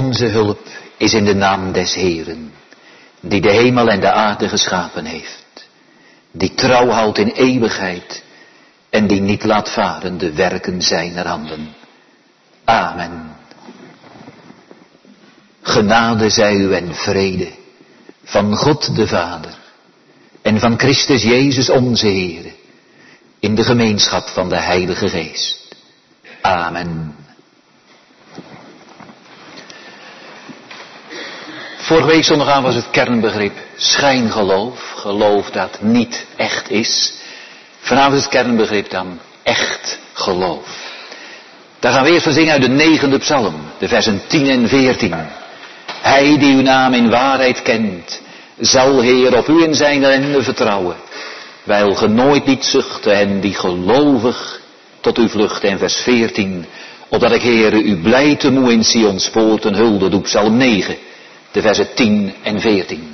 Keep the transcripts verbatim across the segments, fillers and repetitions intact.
Onze hulp is in de naam des Heeren, die de hemel en de aarde geschapen heeft, die trouw houdt in eeuwigheid en die niet laat varen de werken zijner handen. Amen. Genade zij u en vrede van God de Vader en van Christus Jezus onze Heere, in de gemeenschap van de Heilige Geest. Amen. Vorige week zondagavond was het kernbegrip schijngeloof, geloof dat niet echt is. Vanavond is het kernbegrip dan echt geloof. Daar gaan we eerst van zingen uit de negende psalm, de versen tien en veertien. Hij die uw naam in waarheid kent, zal Heer op u in zijn ellende vertrouwen, wijl ge nooit niet zuchten en die gelovig tot u vluchten. En vers veertien, opdat ik Heer u blij te moe in Sions poorten hulde doe, psalm negen, de versen tien en veertien.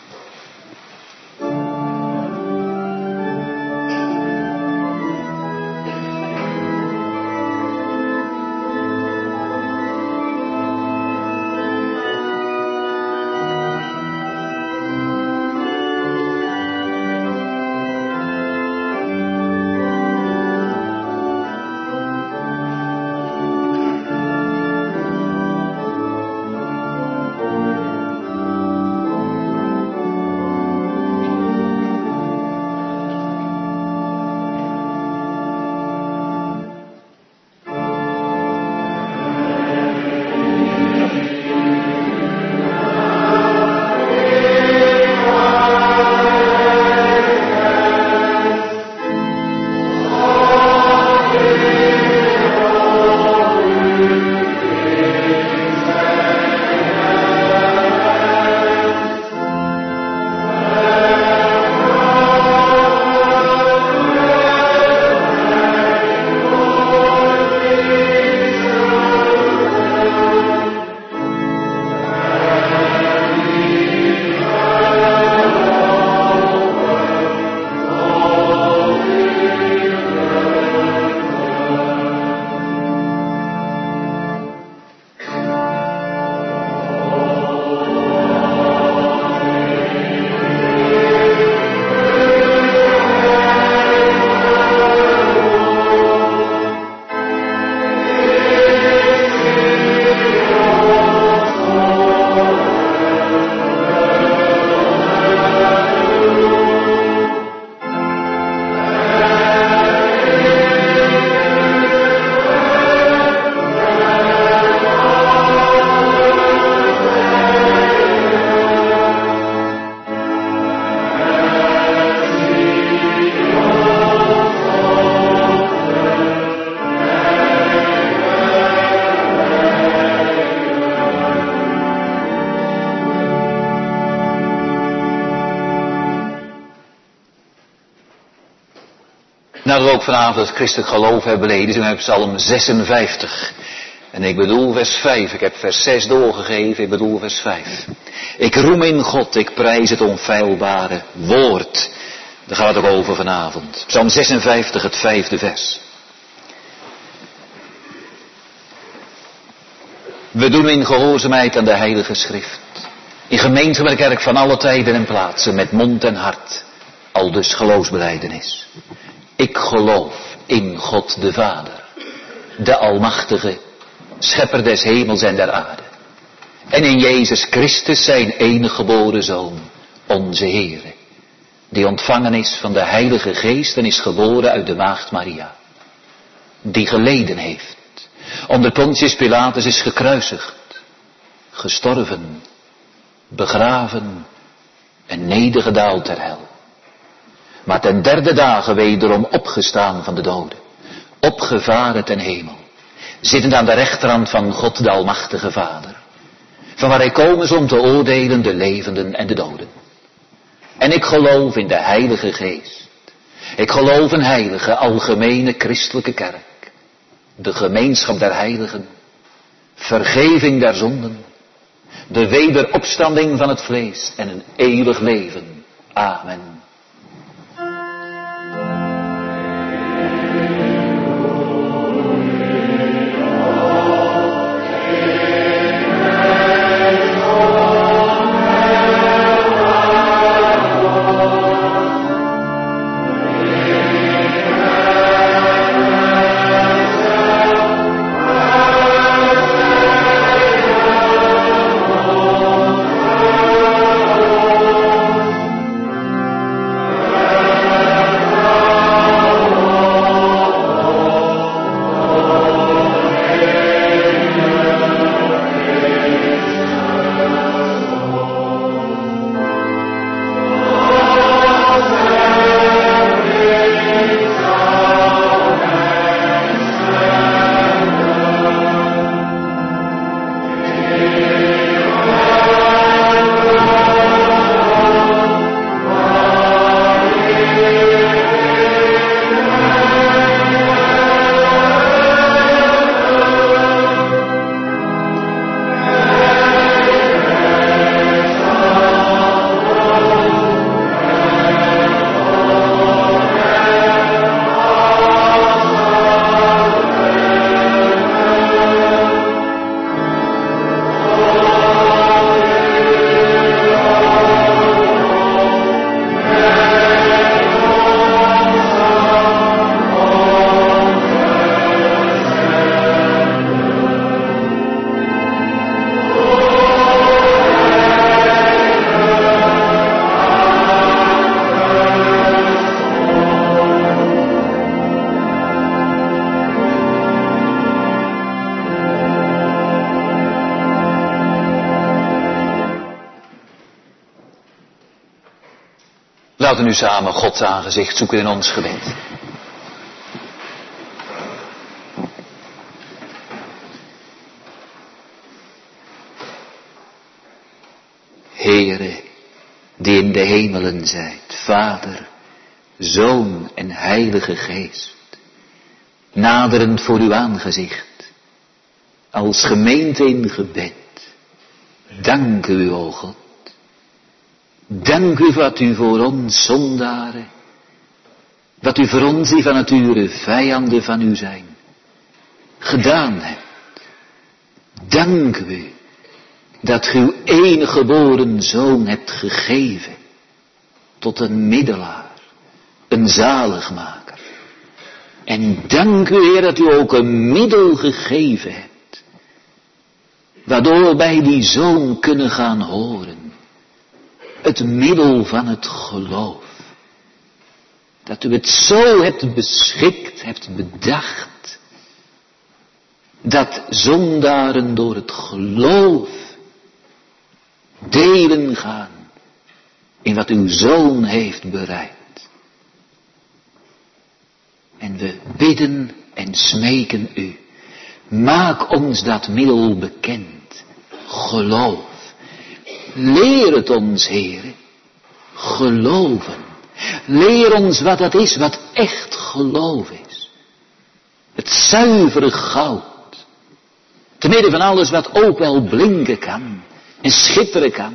Nadat we ook vanavond het christelijk geloof hebben beleden, zingen we psalm zesenvijftig. En ik bedoel vers vijf, ik heb vers zes doorgegeven, ik bedoel vers vijf. Ik roem in God, ik prijs het onfeilbare woord. Daar gaat het ook over vanavond. Psalm zesenvijftig, het vijfde vers. We doen in gehoorzaamheid aan de Heilige Schrift. In gemeenschap kerk van alle tijden en plaatsen, met mond en hart, al dus geloofsbelijdenis. Ik geloof in God de Vader, de Almachtige, Schepper des hemels en der aarde. En in Jezus Christus zijn enige geboren Zoon, onze Heere, die ontvangen is van de Heilige Geest en is geboren uit de Maagd Maria. Die geleden heeft, onder Pontius Pilatus is gekruisigd, gestorven, begraven en nedergedaald ter hel. Maar ten derde dagen wederom opgestaan van de doden, opgevaren ten hemel, zittend aan de rechterhand van God de Almachtige Vader, van waar hij komen is om te oordelen de levenden en de doden. En ik geloof in de Heilige Geest. Ik geloof in heilige, algemene christelijke kerk, de gemeenschap der heiligen, vergeving der zonden, de wederopstanding van het vlees en een eeuwig leven. Amen. Amen. Laten we nu samen Gods aangezicht zoeken in ons gebed. Heere, die in de hemelen zijt, Vader, Zoon en Heilige Geest, naderend voor uw aangezicht, als gemeente in gebed, dank u, o God. Dank u wat u voor ons zondaren, wat u voor ons die van nature vijanden van u zijn, gedaan hebt. Dank u dat u uw enige geboren Zoon hebt gegeven tot een middelaar, een zaligmaker. En dank u, Heer, dat u ook een middel gegeven hebt, waardoor wij die Zoon kunnen gaan horen. Het middel van het geloof. Dat u het zo hebt beschikt, hebt bedacht, dat zondaren door het geloof delen gaan in wat uw Zoon heeft bereid. En we bidden en smeken u, maak ons dat middel bekend, geloof. Leer het ons, Heere, geloven. Leer ons wat dat is, wat echt geloof is. Het zuivere goud. Te midden van alles wat ook wel blinken kan en schitteren kan.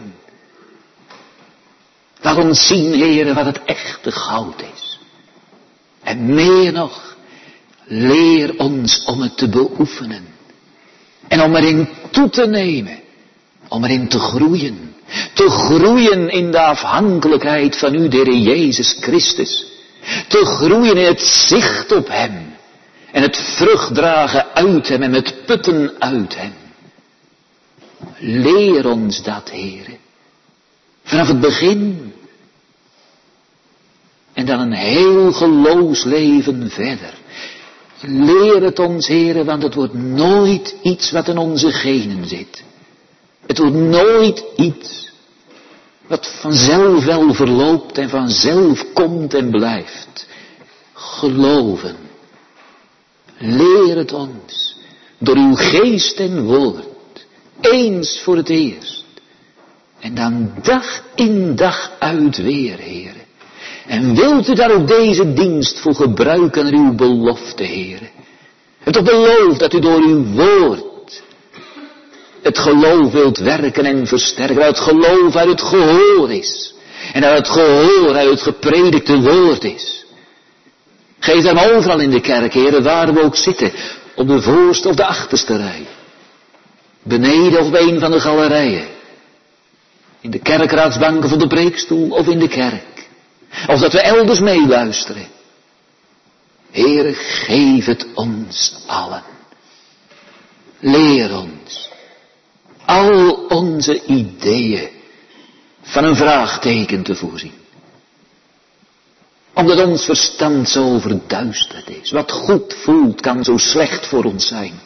Laat ons zien, Heere, wat het echte goud is. En meer nog, leer ons om het te beoefenen. En om erin toe te nemen. Om erin te groeien. Te groeien in de afhankelijkheid van u, de Heer Jezus Christus. Te groeien in het zicht op hem. En het vrucht dragen uit hem en het putten uit hem. Leer ons dat, Heere. Vanaf het begin. En dan een heel geloofsleven verder. Leer het ons, Heere, want het wordt nooit iets wat in onze genen zit. Het wordt nooit iets wat vanzelf wel verloopt en vanzelf komt en blijft. Geloven. Leer het ons door uw geest en woord. Eens voor het eerst. En dan dag in dag uit weer, Heere. En wilt u daar ook deze dienst voor gebruiken naar uw belofte, Heere. Het op beloof dat u door uw woord het geloof wilt werken en versterken. Dat het geloof uit het gehoor is. En dat het gehoor uit het gepredikte woord is. Geef hem overal in de kerk, Heere, waar we ook zitten. Op de voorste of de achterste rij. Beneden of op een van de galerijen. In de kerkraadsbank of op de preekstoel of in de kerk. Of dat we elders meeluisteren. Heere, geef het ons allen. Leer ons. Al onze ideeën van een vraagteken te voorzien. Omdat ons verstand zo verduisterd is. Wat goed voelt kan zo slecht voor ons zijn.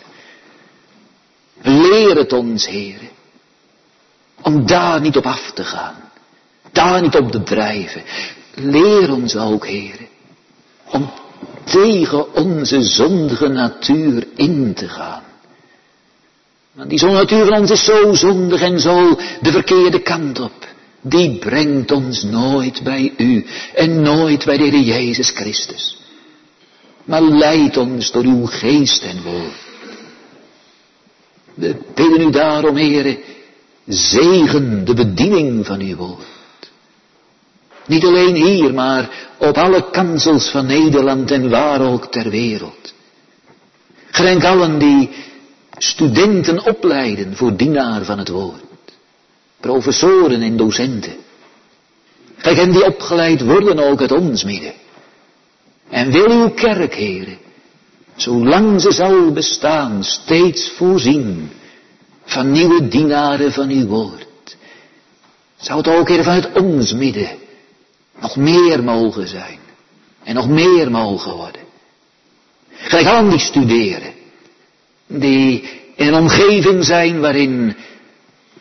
Leer het ons, Heere. Om daar niet op af te gaan. Daar niet op te drijven. Leer ons ook, Heere. Om tegen onze zondige natuur in te gaan. Want die zondige natuur van ons is zo zondig en zo de verkeerde kant op. Die brengt ons nooit bij u en nooit bij de Heer Jezus Christus. Maar leidt ons door uw geest en woord. We bidden u daarom, Heere, zegen de bediening van uw woord. Niet alleen hier, maar op alle kansels van Nederland en waar ook ter wereld. Gedenk allen die studenten opleiden voor dienaar van het woord. Professoren en docenten. Kijk, hen die opgeleid worden ook uit ons midden. En wil uw kerk, Heere, zolang ze zal bestaan, steeds voorzien van nieuwe dienaren van uw woord. Zou het ook, Heere, vanuit ons midden nog meer mogen zijn. En nog meer mogen worden. Kijk, allen die studeren. Die in een omgeving zijn waarin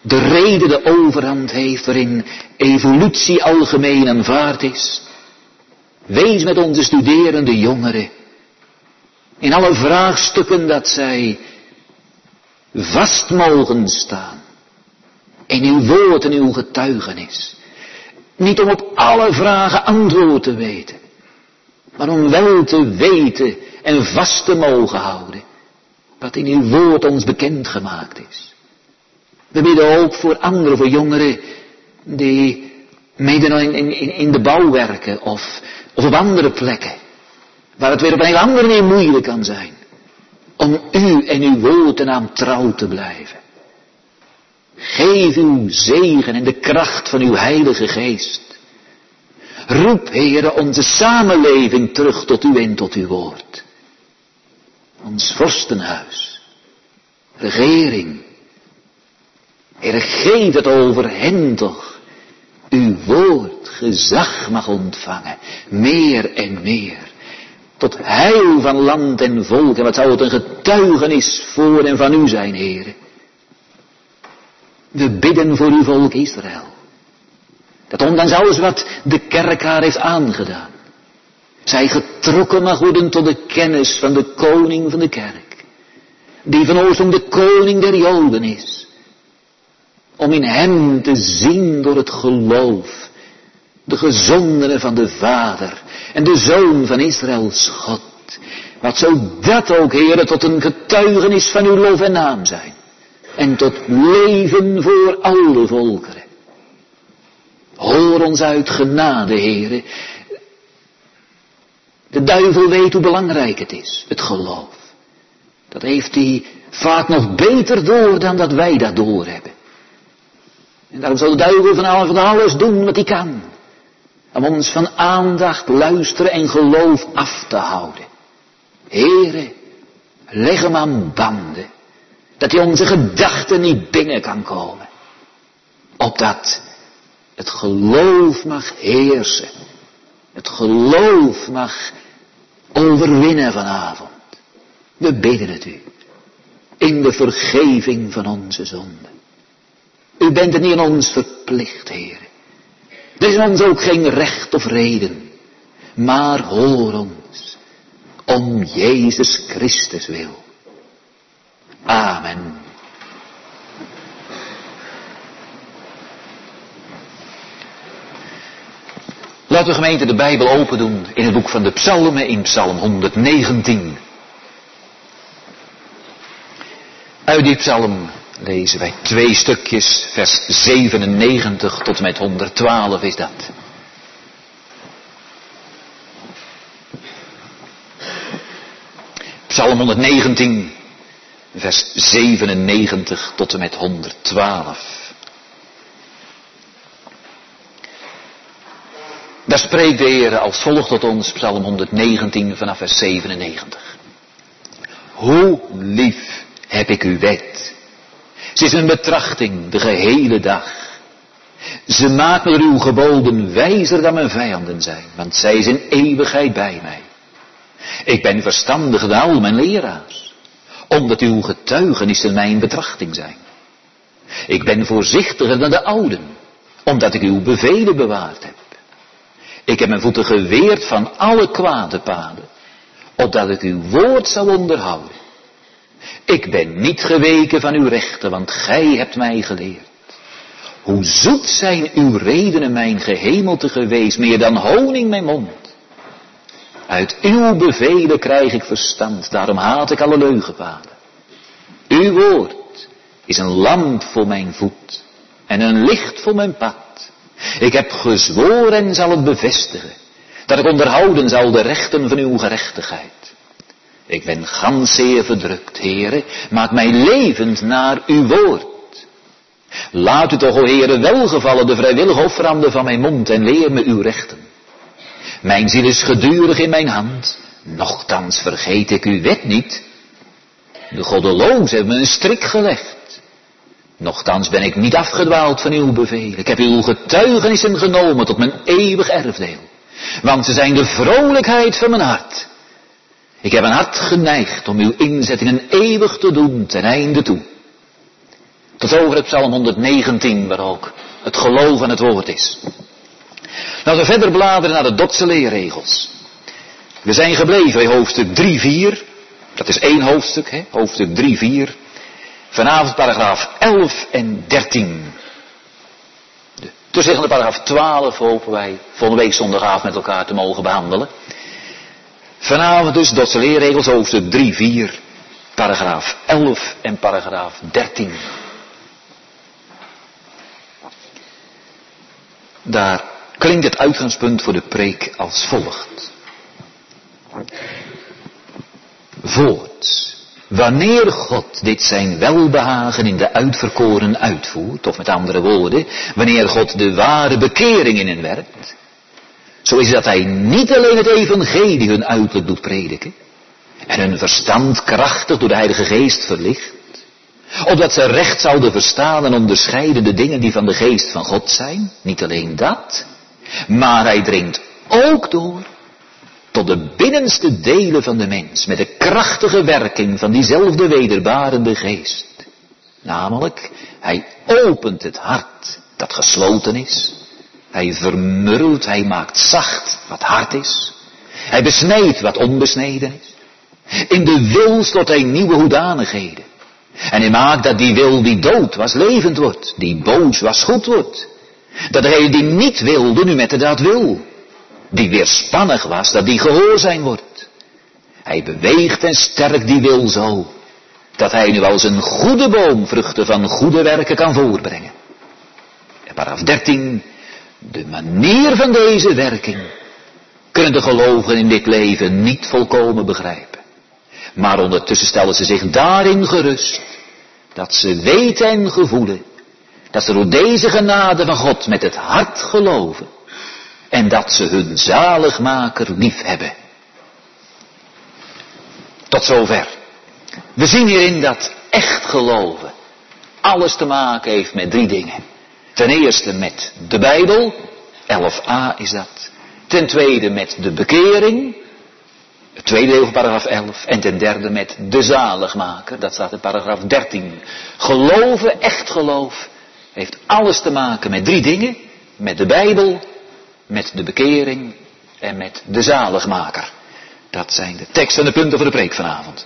de reden de overhand heeft, waarin evolutie algemeen aanvaard is. Wees met onze studerende jongeren in alle vraagstukken dat zij vast mogen staan in uw woord en uw getuigenis. Niet om op alle vragen antwoord te weten, maar om wel te weten en vast te mogen houden wat in uw woord ons bekendgemaakt is. We bidden ook voor anderen, voor jongeren die midden in, in, in de bouw werken of, of op andere plekken, waar het weer op een heel andere manier moeilijk kan zijn, om u en uw woord en naam trouw te blijven. Geef uw zegen en de kracht van uw Heilige Geest. Roep, Heere, onze samenleving terug tot u en tot uw woord. Ons vorstenhuis, regering. Heere, geef het over hen toch. Uw woord gezag mag ontvangen, meer en meer. Tot heil van land en volk. En wat zou het een getuigenis voor en van u zijn, Heere. We bidden voor uw volk Israël. Dat ondanks alles wat de kerk haar heeft aangedaan, zij getrokken mag worden tot de kennis van de koning van de kerk. Die van oorsprong de koning der Joden is. Om in hem te zien door het geloof. De gezondene van de Vader en de Zoon van Israëls God. Wat zou dat ook, Heere, tot een getuigenis van uw lof en naam zijn. En tot leven voor alle volkeren. Hoor ons uit genade, Heere. De duivel weet hoe belangrijk het is, het geloof. Dat heeft hij vaak nog beter door dan dat wij dat doorhebben. En daarom zal de duivel van van alles doen wat hij kan. Om ons van aandacht, luisteren en geloof af te houden. Heere, leg hem aan banden. Dat hij onze gedachten niet binnen kan komen. Opdat het geloof mag heersen. Het geloof mag overwinnen vanavond. We bidden het u. In de vergeving van onze zonden. U bent het niet aan ons verplicht, Heer. Er is ons ook geen recht of reden. Maar hoor ons. Om Jezus Christus wil. Amen. Laten we gemeente de Bijbel open doen in het boek van de Psalmen in Psalm honderdnegentien. Uit die psalm lezen wij twee stukjes, vers zevenennegentig tot en met honderdtwaalf is dat. Psalm honderdnegentien, vers zevenennegentig tot en met honderdtwaalf. Daar spreekt de Heer als volgt tot ons, Psalm honderdnegentien vanaf vers zevenennegentig. Hoe lief heb ik uw wet. Ze is een betrachting de gehele dag. Ze maakt me door uw geboden wijzer dan mijn vijanden zijn, want zij is in eeuwigheid bij mij. Ik ben verstandiger dan al mijn leraars, omdat uw getuigenissen mijn betrachting zijn. Ik ben voorzichtiger dan de ouden, omdat ik uw bevelen bewaard heb. Ik heb mijn voeten geweerd van alle kwade paden, opdat ik uw woord zou onderhouden. Ik ben niet geweken van uw rechten, want gij hebt mij geleerd. Hoe zoet zijn uw redenen mijn gehemelte geweest, meer dan honing mijn mond. Uit uw bevelen krijg ik verstand, daarom haat ik alle leugenpaden. Uw woord is een lamp voor mijn voet en een licht voor mijn pad. Ik heb gezworen en zal het bevestigen, dat ik onderhouden zal de rechten van uw gerechtigheid. Ik ben gans zeer verdrukt, Heere, maak mij levend naar uw woord. Laat u toch, o Heere, welgevallen de vrijwillige offeranden van mijn mond en leer me uw rechten. Mijn ziel is gedurig in mijn hand, nochtans vergeet ik uw wet niet. De goddelozen hebben me een strik gelegd. Nochtans ben ik niet afgedwaald van uw bevelen. Ik heb uw getuigenissen genomen tot mijn eeuwig erfdeel. Want ze zijn de vrolijkheid van mijn hart. Ik heb een hart geneigd om uw inzettingen eeuwig te doen ten einde toe. Tot zover het Psalm honderdnegentien, waar ook het geloof aan het woord is. Laten we verder bladeren naar de Dordtse leerregels. We zijn gebleven bij hoofdstuk drie vier. Dat is één hoofdstuk, hè? Hoofdstuk drie vier. Vanavond paragraaf elf en dertien. De tussenliggende paragraaf twaalf hopen wij volgende week zondagavond met elkaar te mogen behandelen. Vanavond dus Dordtse leerregels, hoofdstuk drie vier, paragraaf elf en paragraaf dertien. Daar klinkt het uitgangspunt voor de preek als volgt. Voorts, wanneer God dit zijn welbehagen in de uitverkoren uitvoert, of met andere woorden, wanneer God de ware bekering in hen werkt, zo is dat hij niet alleen het evangelie hun uiterlijk doet prediken, en hun verstand krachtig door de Heilige Geest verlicht, opdat ze recht zouden verstaan en onderscheiden de dingen die van de Geest van God zijn, niet alleen dat, maar hij dringt ook door tot de binnenste delen van de mens, met de krachtige werking van diezelfde wederbarende Geest. Namelijk, hij opent het hart dat gesloten is, hij vermurwt, hij maakt zacht wat hard is, hij besnijdt wat onbesneden is. In de wil slot hij nieuwe hoedanigheden. En hij maakt dat die wil die dood was levend wordt, die boos was goed wordt. Dat degene die niet wilde nu met de daad wil. Die weerspannig was, dat die gehoorzaam wordt. Hij beweegt en sterkt die wil zo, dat hij nu als een goede boom vruchten van goede werken kan voorbrengen. En paragraaf dertien, de manier van deze werking kunnen de gelovigen in dit leven niet volkomen begrijpen. Maar ondertussen stellen ze zich daarin gerust, dat ze weten en gevoelen, dat ze door deze genade van God met het hart geloven, en dat ze hun zaligmaker lief hebben. Tot zover. We zien hierin dat echt geloven alles te maken heeft met drie dingen. Ten eerste met de Bijbel, elf a is dat. Ten tweede met de bekering, het tweede deel van paragraaf elf. En ten derde met de zaligmaker, dat staat in paragraaf dertien. Geloven, echt geloof, heeft alles te maken met drie dingen. Met de Bijbel, met de bekering en met de zaligmaker. Dat zijn de tekst en de punten voor de preek vanavond.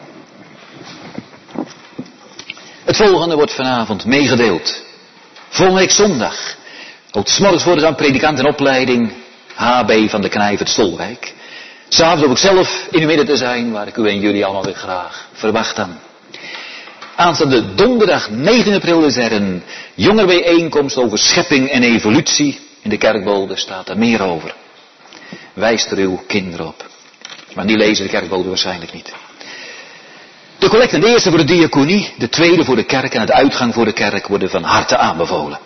Het volgende wordt vanavond meegedeeld. Volgende week zondag. Ook 's morgens worden dan predikant in opleiding H B van de Knijvert Stolwijk. S'avonds hoop ik zelf in uw midden te zijn, waar ik u en jullie allemaal weer graag verwacht dan. Aanstaande donderdag negen april is er een jongerenbijeenkomst over schepping en evolutie. In de kerkbode staat daar meer over. Wijst er uw kinderen op. Maar die lezen de kerkbode waarschijnlijk niet. De collecten, de eerste voor de diaconie, de tweede voor de kerk en het uitgang voor de kerk worden van harte aanbevolen.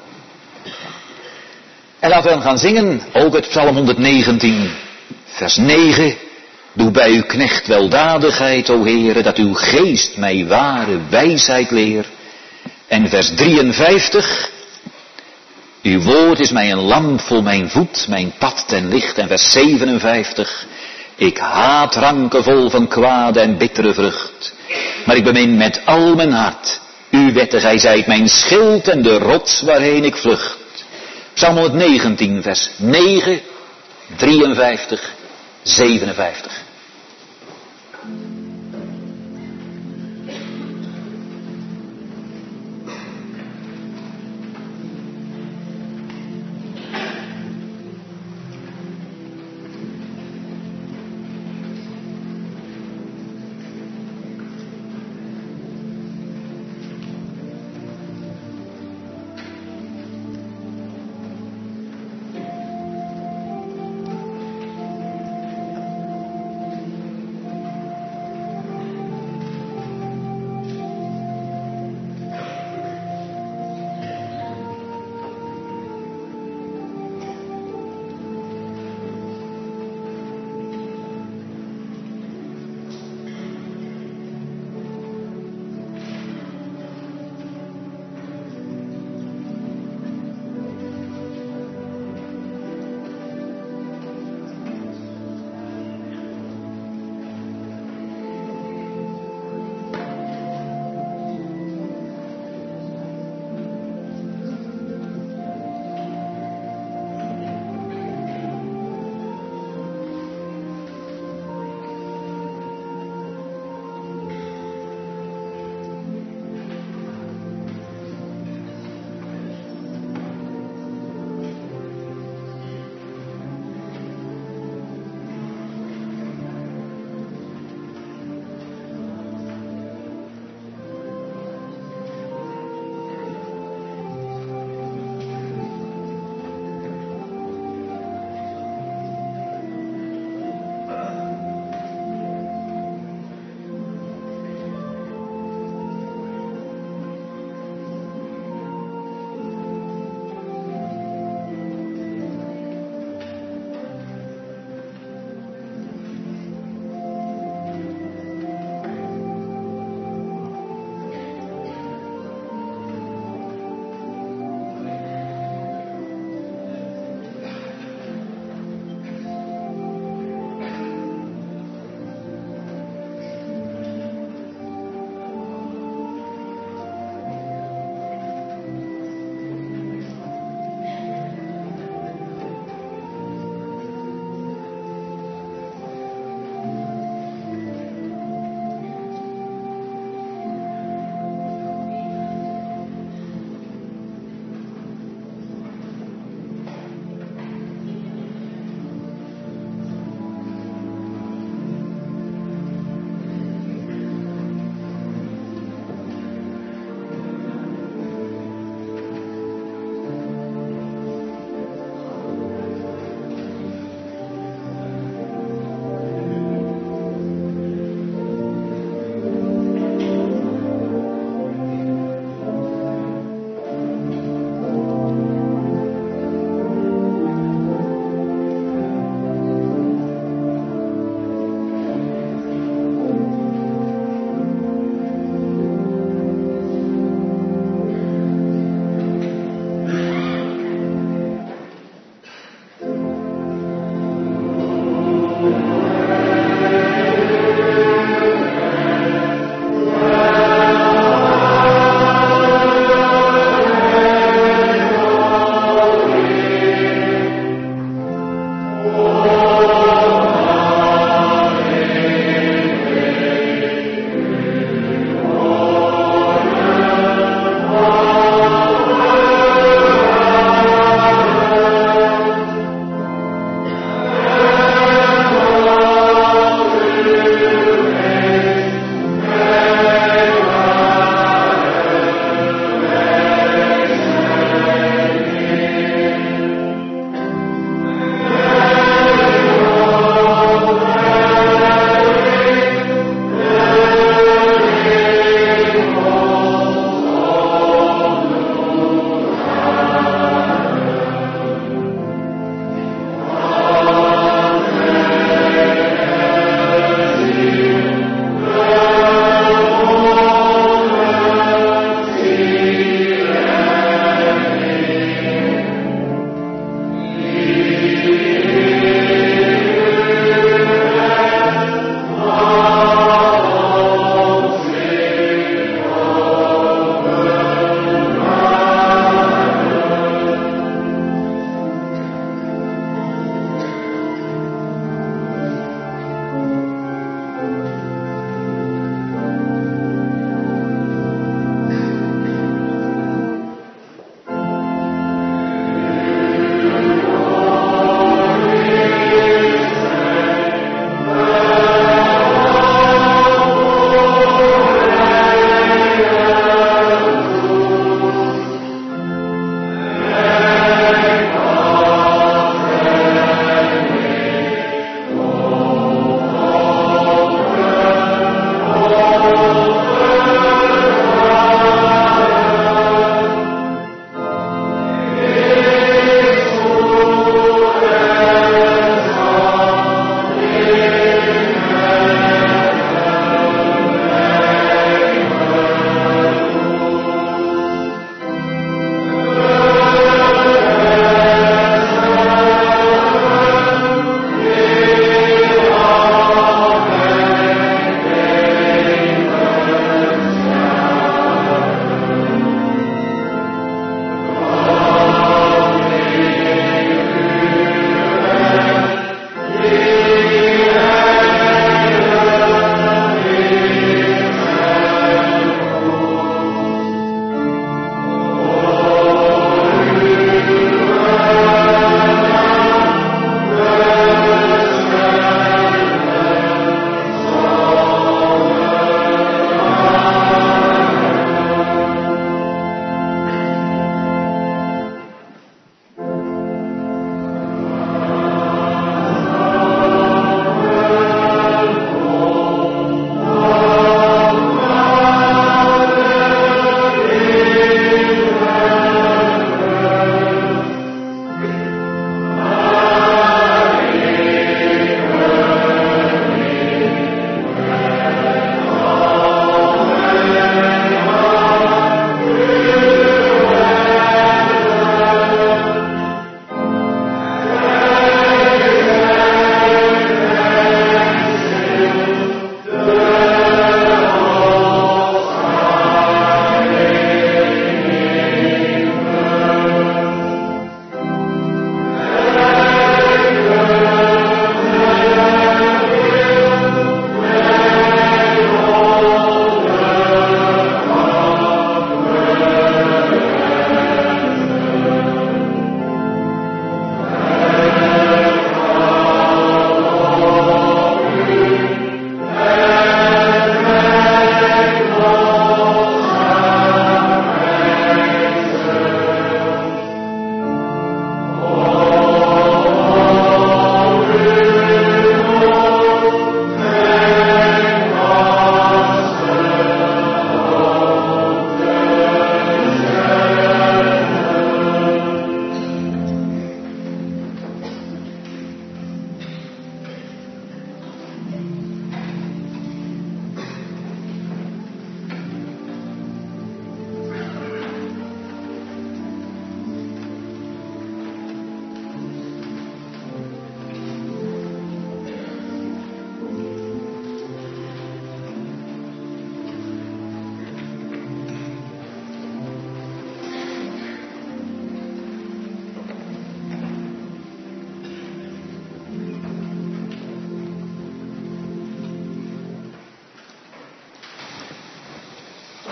En laten we dan gaan zingen, ook het Psalm honderdnegentien, vers negen. Doe bij uw knecht weldadigheid, o Heere, dat uw geest mij ware wijsheid leer. En vers drieënvijftig. Uw woord is mij een lamp voor mijn voet, mijn pad ten licht. En vers zevenenvijftig. Ik haat ranken vol van kwade en bittere vrucht. Maar ik bemin met al mijn hart uw wetten, gij zijt mijn schild en de rots waarheen ik vlucht. Psalm honderdnegentien, vers negen, drieënvijftig, zevenenvijftig.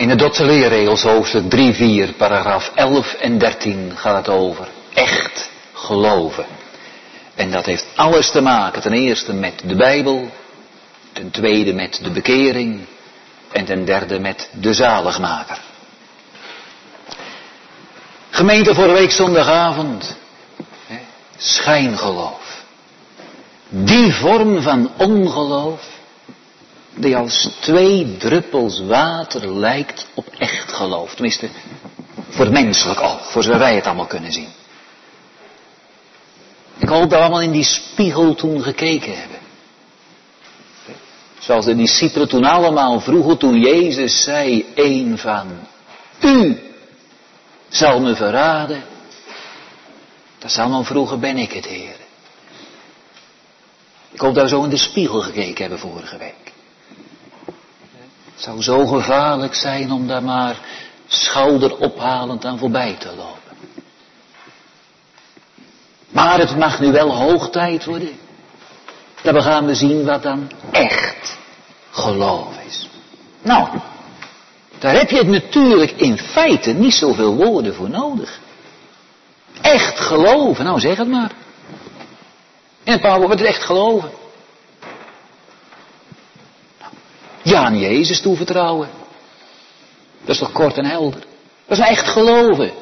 In de Dotse leerregels, hoofdstuk drie, vier, paragraaf elf en dertien gaat het over echt geloven. En dat heeft alles te maken, ten eerste met de Bijbel, ten tweede met de bekering en ten derde met de zaligmaker. Gemeente, vorige week zondagavond, hè, schijngeloof. Die vorm van ongeloof die als twee druppels water lijkt op echt geloof. Tenminste, voor het menselijk oog, voor zover wij het allemaal kunnen zien. Ik hoop dat we allemaal in die spiegel toen gekeken hebben. Zoals de discipelen toen allemaal vroegen, toen Jezus zei, een van u zal me verraden. Dat ze allemaal vroegen, ben ik het, Heer? Ik hoop dat we zo in de spiegel gekeken hebben vorige week. Het zou zo gevaarlijk zijn om daar maar schouderophalend aan voorbij te lopen. Maar het mag nu wel hoog tijd worden. Dat we gaan we zien wat dan echt geloof is. Nou, daar heb je het natuurlijk in feite niet zoveel woorden voor nodig. Echt geloven, nou zeg het maar. In een paar woorden, wat is echt geloven? Ja, aan Jezus toevertrouwen. Dat is toch kort en helder. Dat is nou echt geloven.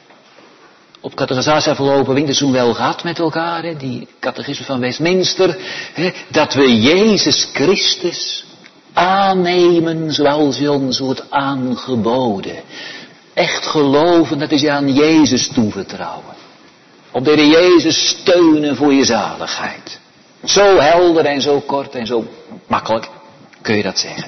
Op catechisatie afgelopen winterseizoen wel gehad met elkaar, hè, die catechisme van Westminster, hè, dat we Jezus Christus aannemen zoals hij ons wordt aangeboden. Echt geloven, dat is je aan Jezus toevertrouwen. Op de Heer Jezus steunen voor je zaligheid. Zo helder en zo kort en zo makkelijk kun je dat zeggen.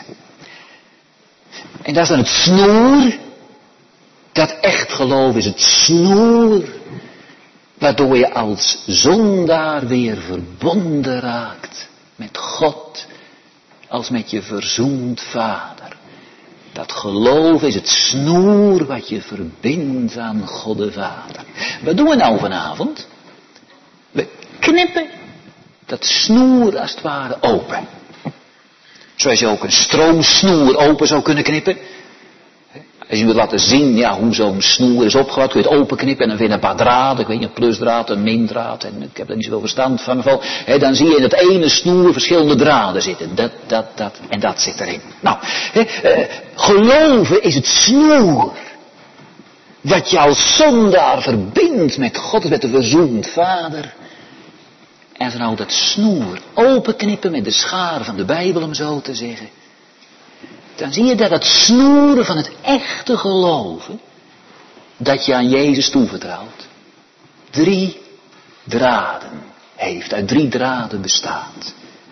En dat is dan het snoer. Dat echt geloof is het snoer. Waardoor je als zondaar weer verbonden raakt met God. Als met je verzoend Vader. Dat geloof is het snoer wat je verbindt aan God de Vader. Wat doen we nou vanavond? We knippen dat snoer als het ware open. Zoals je ook een stroomsnoer open zou kunnen knippen. Als je wilt laten zien ja, hoe zo'n snoer is opgebouwd, kun je het openknippen en dan vind je een paar draden, ik weet niet, een plusdraad, een mindraad, en ik heb er niet zoveel verstand van, geval, he, dan zie je in het ene snoer verschillende draden zitten, dat, dat, dat en dat zit erin. Nou, he, eh, geloven is het snoer, wat je als zondaar verbindt met God, met de verzoend Vader. En als we nou dat snoer openknippen met de schaar van de Bijbel, om zo te zeggen, dan zie je dat het snoeren van het echte geloven, dat je aan Jezus toevertrouwt, drie draden heeft, uit drie draden bestaat.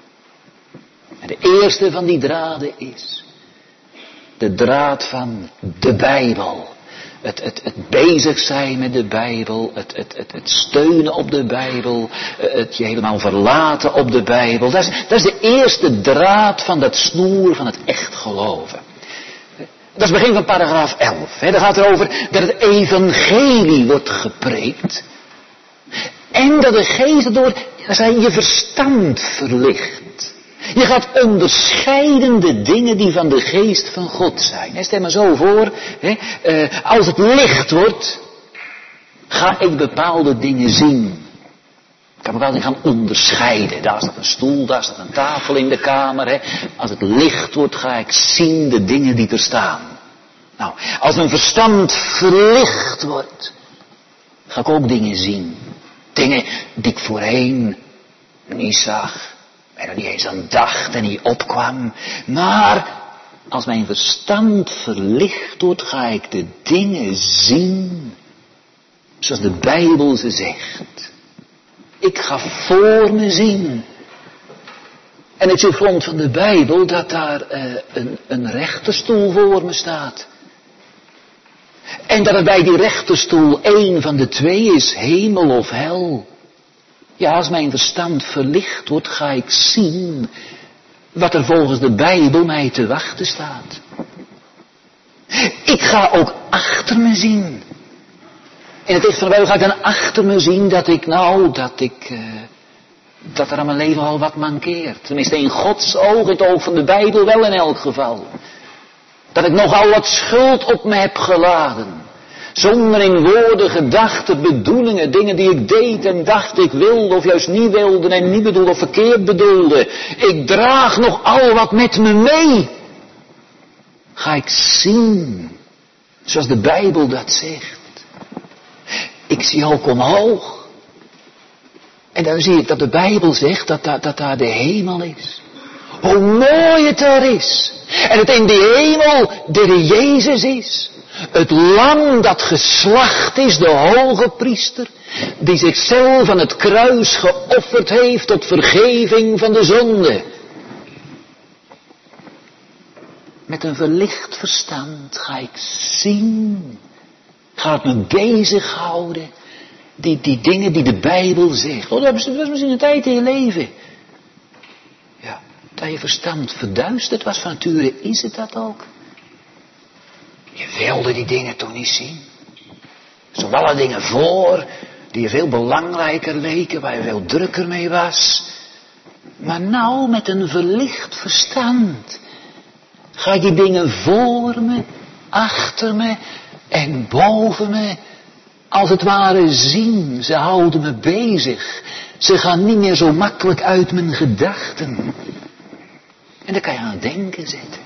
En de eerste van die draden is de draad van de Bijbel. Het, het, het bezig zijn met de Bijbel, het, het, het, het steunen op de Bijbel, het je helemaal verlaten op de Bijbel. Dat is, dat is de eerste draad van dat snoer van het echt geloven. Dat is het begin van paragraaf elf. Hè. Daar gaat het over dat het evangelie wordt gepreekt. En dat de geest door je verstand verlicht. Je gaat onderscheiden de dingen die van de geest van God zijn. Stel maar zo voor, hè, uh, als het licht wordt, ga ik bepaalde dingen zien. Ik kan bepaalde dingen gaan onderscheiden. Daar staat een stoel, daar staat een tafel in de kamer. Hè. Als het licht wordt, ga ik zien de dingen die er staan. Nou, als mijn verstand verlicht wordt, ga ik ook dingen zien. Dingen die ik voorheen niet zag. En er niet eens aan dacht en niet opkwam. Maar als mijn verstand verlicht wordt, ga ik de dingen zien zoals de Bijbel ze zegt. Ik ga voor me zien. En ik zie op grond van de Bijbel dat daar uh, een, een rechterstoel voor me staat. En dat er bij die rechterstoel één van de twee is, hemel of hel. Ja, als mijn verstand verlicht wordt, ga ik zien wat er volgens de Bijbel mij te wachten staat. Ik ga ook achter me zien. In het licht van de Bijbel ga ik dan achter me zien dat ik, nou, dat ik, uh, dat er aan mijn leven al wat mankeert. Tenminste in Gods oog, in het oog van de Bijbel wel in elk geval. Dat ik nogal wat schuld op me heb geladen. Zonder in woorden, gedachten, bedoelingen, dingen die ik deed en dacht ik wilde of juist niet wilde en niet bedoelde of verkeerd bedoelde. Ik draag nog al wat met me mee. Ga ik zien, zoals de Bijbel dat zegt. Ik zie ook omhoog. En dan zie ik dat de Bijbel zegt dat, dat, dat daar de hemel is. Hoe mooi het daar is. En het in de hemel de Heer Jezus is. Het lam dat geslacht is, de hoge priester, die zichzelf aan het kruis geofferd heeft tot vergeving van de zonde. Met een verlicht verstand ga ik zien, ga het me bezighouden, die, die dingen die de Bijbel zegt. Oh, dat was misschien een tijd in je leven. Ja, dat je verstand verduisterd was van nature, is het dat ook? Je wilde die dingen toch niet zien. Zo alle dingen voor, die je veel belangrijker leken, waar je veel drukker mee was. Maar nou met een verlicht verstand ga ik die dingen voor me, achter me en boven me, als het ware zien. Ze houden me bezig. Ze gaan niet meer zo makkelijk uit mijn gedachten. En dan kan je aan het denken zetten.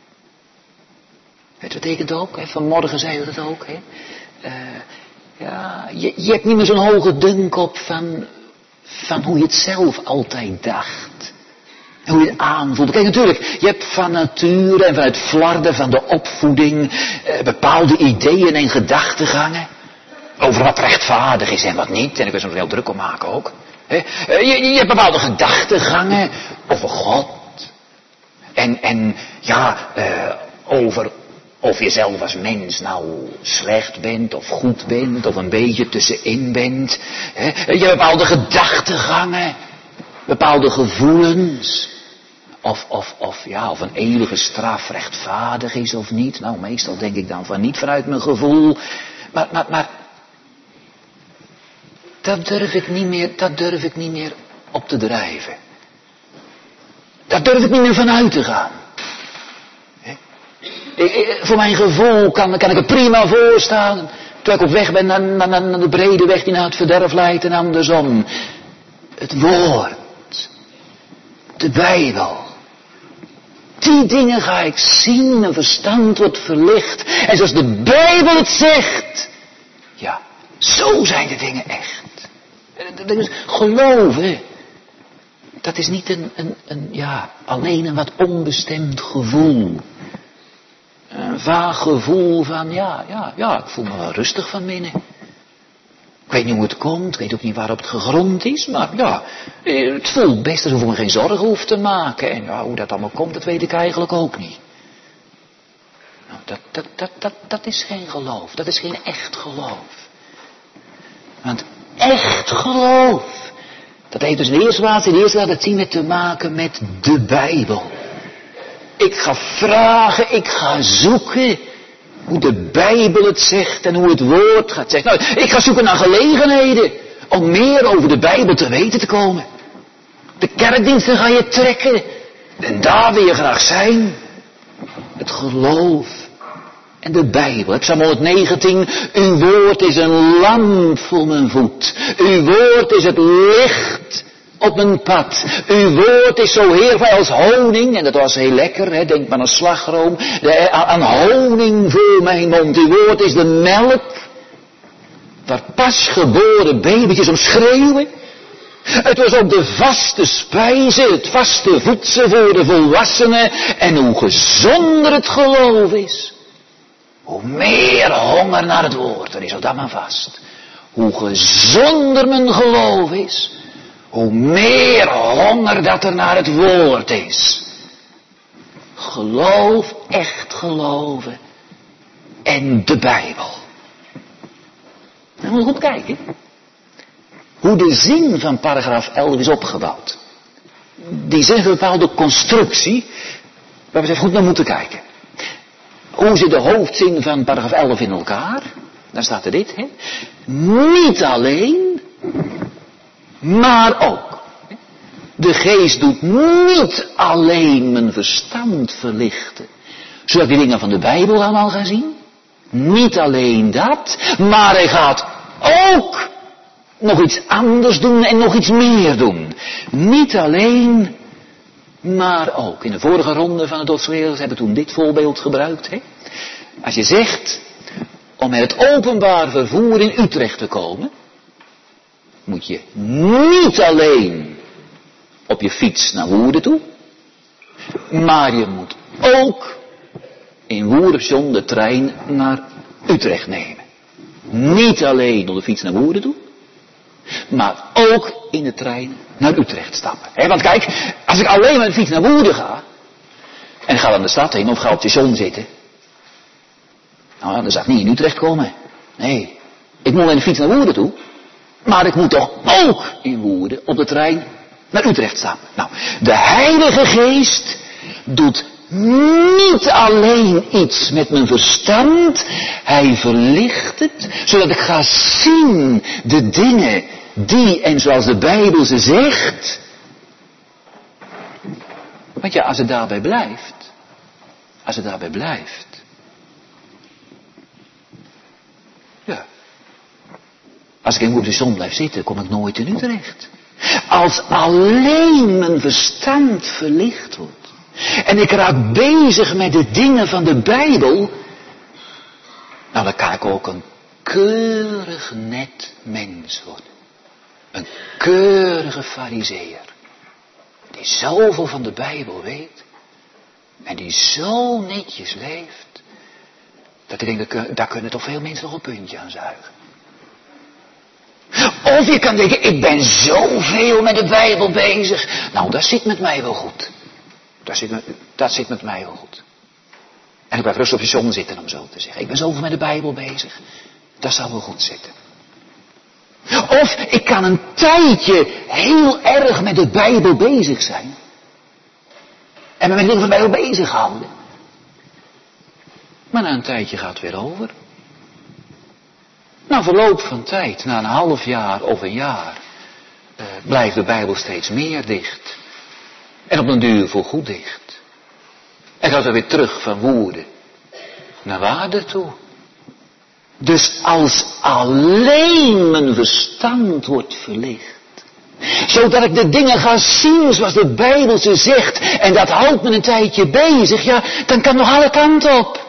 Het betekent ook, hè, vanmorgen zeiden we dat ook, hè. Uh, ja, je, je hebt niet meer zo'n hoge dunk op van, van hoe je het zelf altijd dacht. En hoe je het aanvoelde. Kijk, natuurlijk, je hebt van nature en vanuit flarden van de opvoeding uh, bepaalde ideeën en gedachtegangen. Over wat rechtvaardig is en wat niet. En ik wil er heel druk om maken ook. Hè. Uh, je, je hebt bepaalde gedachtegangen over God. En, en ja, uh, over of je zelf als mens nou slecht bent of goed bent of een beetje tussenin bent. Hè. Je hebt bepaalde gedachtegangen, bepaalde gevoelens. Of, of, of, ja, of een eeuwige straf rechtvaardig is of niet. Nou, meestal denk ik dan van niet vanuit mijn gevoel. Maar, maar, maar, dat durf ik niet meer, dat durf ik niet meer op te drijven. Daar durf ik niet meer van uit te gaan. Voor mijn gevoel kan, kan ik er prima voor staan. Terwijl ik op weg ben naar, naar, naar de brede weg die naar het verderf leidt en andersom. Het woord. De Bijbel. Die dingen ga ik zien, mijn verstand wordt verlicht. En zoals de Bijbel het zegt. Ja, zo zijn de dingen echt. Dus geloven. Dat is niet een, een, een, ja, alleen een wat onbestemd gevoel. Een vaag gevoel van, ja, ja, ja, ik voel me wel rustig van binnen. Ik weet niet hoe het komt, ik weet ook niet waarop het gegrond is, maar ja, het voelt best alsof ik me geen zorgen hoef te maken. En ja, hoe dat allemaal komt, dat weet ik eigenlijk ook niet. Nou, dat, dat, dat, dat, dat is geen geloof, dat is geen echt geloof. Want echt geloof, dat heeft dus in de eerste plaats, in de eerste plaats, dat zien we te maken met de Bijbel. Ik ga vragen, ik ga zoeken hoe de Bijbel het zegt en hoe het woord gaat zeggen. Nou, ik ga zoeken naar gelegenheden om meer over de Bijbel te weten te komen. De kerkdiensten ga je trekken en daar wil je graag zijn. Het geloof en de Bijbel. Psalm honderdnegentien, uw woord is een lamp voor mijn voet. Uw woord is het licht op mijn pad. Uw woord is zo heerlijk als honing. En dat was heel lekker, hè? Denk maar aan slagroom. De, aan honing voor mijn mond. Uw woord is de melk. Waar pasgeboren babytjes om schreeuwen. Het was ook de vaste spijze, het vaste voedsel voor de volwassenen. En hoe gezonder het geloof is, hoe meer honger naar het woord. Er is ook dat maar vast. Hoe gezonder mijn geloof is, hoe meer honger dat er naar het woord is. Geloof, echt geloven. En de Bijbel. Dan moet je goed kijken. Hoe de zin van paragraaf elf is opgebouwd. Die zin heeft een bepaalde constructie, waar we eens even goed naar moeten kijken. Hoe zit de hoofdzin van paragraaf elf in elkaar? Dan staat er dit, hè. Niet alleen, maar ook. De geest doet niet alleen mijn verstand verlichten, Zodat ik die dingen van de Bijbel allemaal ga zien. Niet alleen dat, maar hij gaat ook nog iets anders doen en nog iets meer doen. Niet alleen, maar ook. In de vorige ronde van het Dodsleerders hebben we toen dit voorbeeld gebruikt. Hè? Als je zegt, om met het openbaar vervoer in Utrecht te komen, moet je niet alleen op je fiets naar Woerden toe, maar je moet ook in Woerden de trein naar Utrecht nemen. Niet alleen op de fiets naar Woerden toe, maar ook in de trein naar Utrecht stappen. He, want kijk, als ik alleen met de fiets naar Woerden ga, en ik ga dan de stad heen of ga op het station zitten, nou, dan zou ik niet in Utrecht komen. Nee, ik moet met de fiets naar Woerden toe, maar ik moet toch ook in Woerden op de trein naar Utrecht stappen. Nou, de Heilige Geest doet niet alleen iets met mijn verstand, hij verlicht het, zodat ik ga zien de dingen die, en zoals de Bijbel ze zegt. Want ja, als het daarbij blijft, als het daarbij blijft, ja, als ik in Woerden zon blijf zitten, kom ik nooit in Utrecht. Als alleen mijn verstand verlicht wordt, en ik raak bezig met de dingen van de Bijbel, nou dan kan ik ook een keurig net mens worden. Een keurige farizeeër. Die zoveel van de Bijbel weet. En die zo netjes leeft. Dat ik denk, daar kunnen toch veel mensen nog een puntje aan zuigen. Of je kan denken, ik ben zoveel met de Bijbel bezig. Nou, dat zit met mij wel goed. Dat zit, met, dat zit met mij wel goed. En ik blijf rustig op je zon zitten, om zo te zeggen. Ik ben zoveel met de Bijbel bezig. Dat zal wel goed zitten. Of ik kan een tijdje heel erg met de Bijbel bezig zijn. En me met dingen van de Bijbel bezighouden. Maar na een tijdje gaat het weer over. Na verloop van tijd, na een half jaar of een jaar, uh, blijft de Bijbel steeds meer dicht. En op een duur voorgoed dicht. En gaat er weer terug van Woerden naar Waarden toe. Dus als alleen mijn verstand wordt verlicht, zodat ik de dingen ga zien zoals de Bijbel ze zegt, en dat houdt me een tijdje bezig, ja, dan kan nog alle kanten op.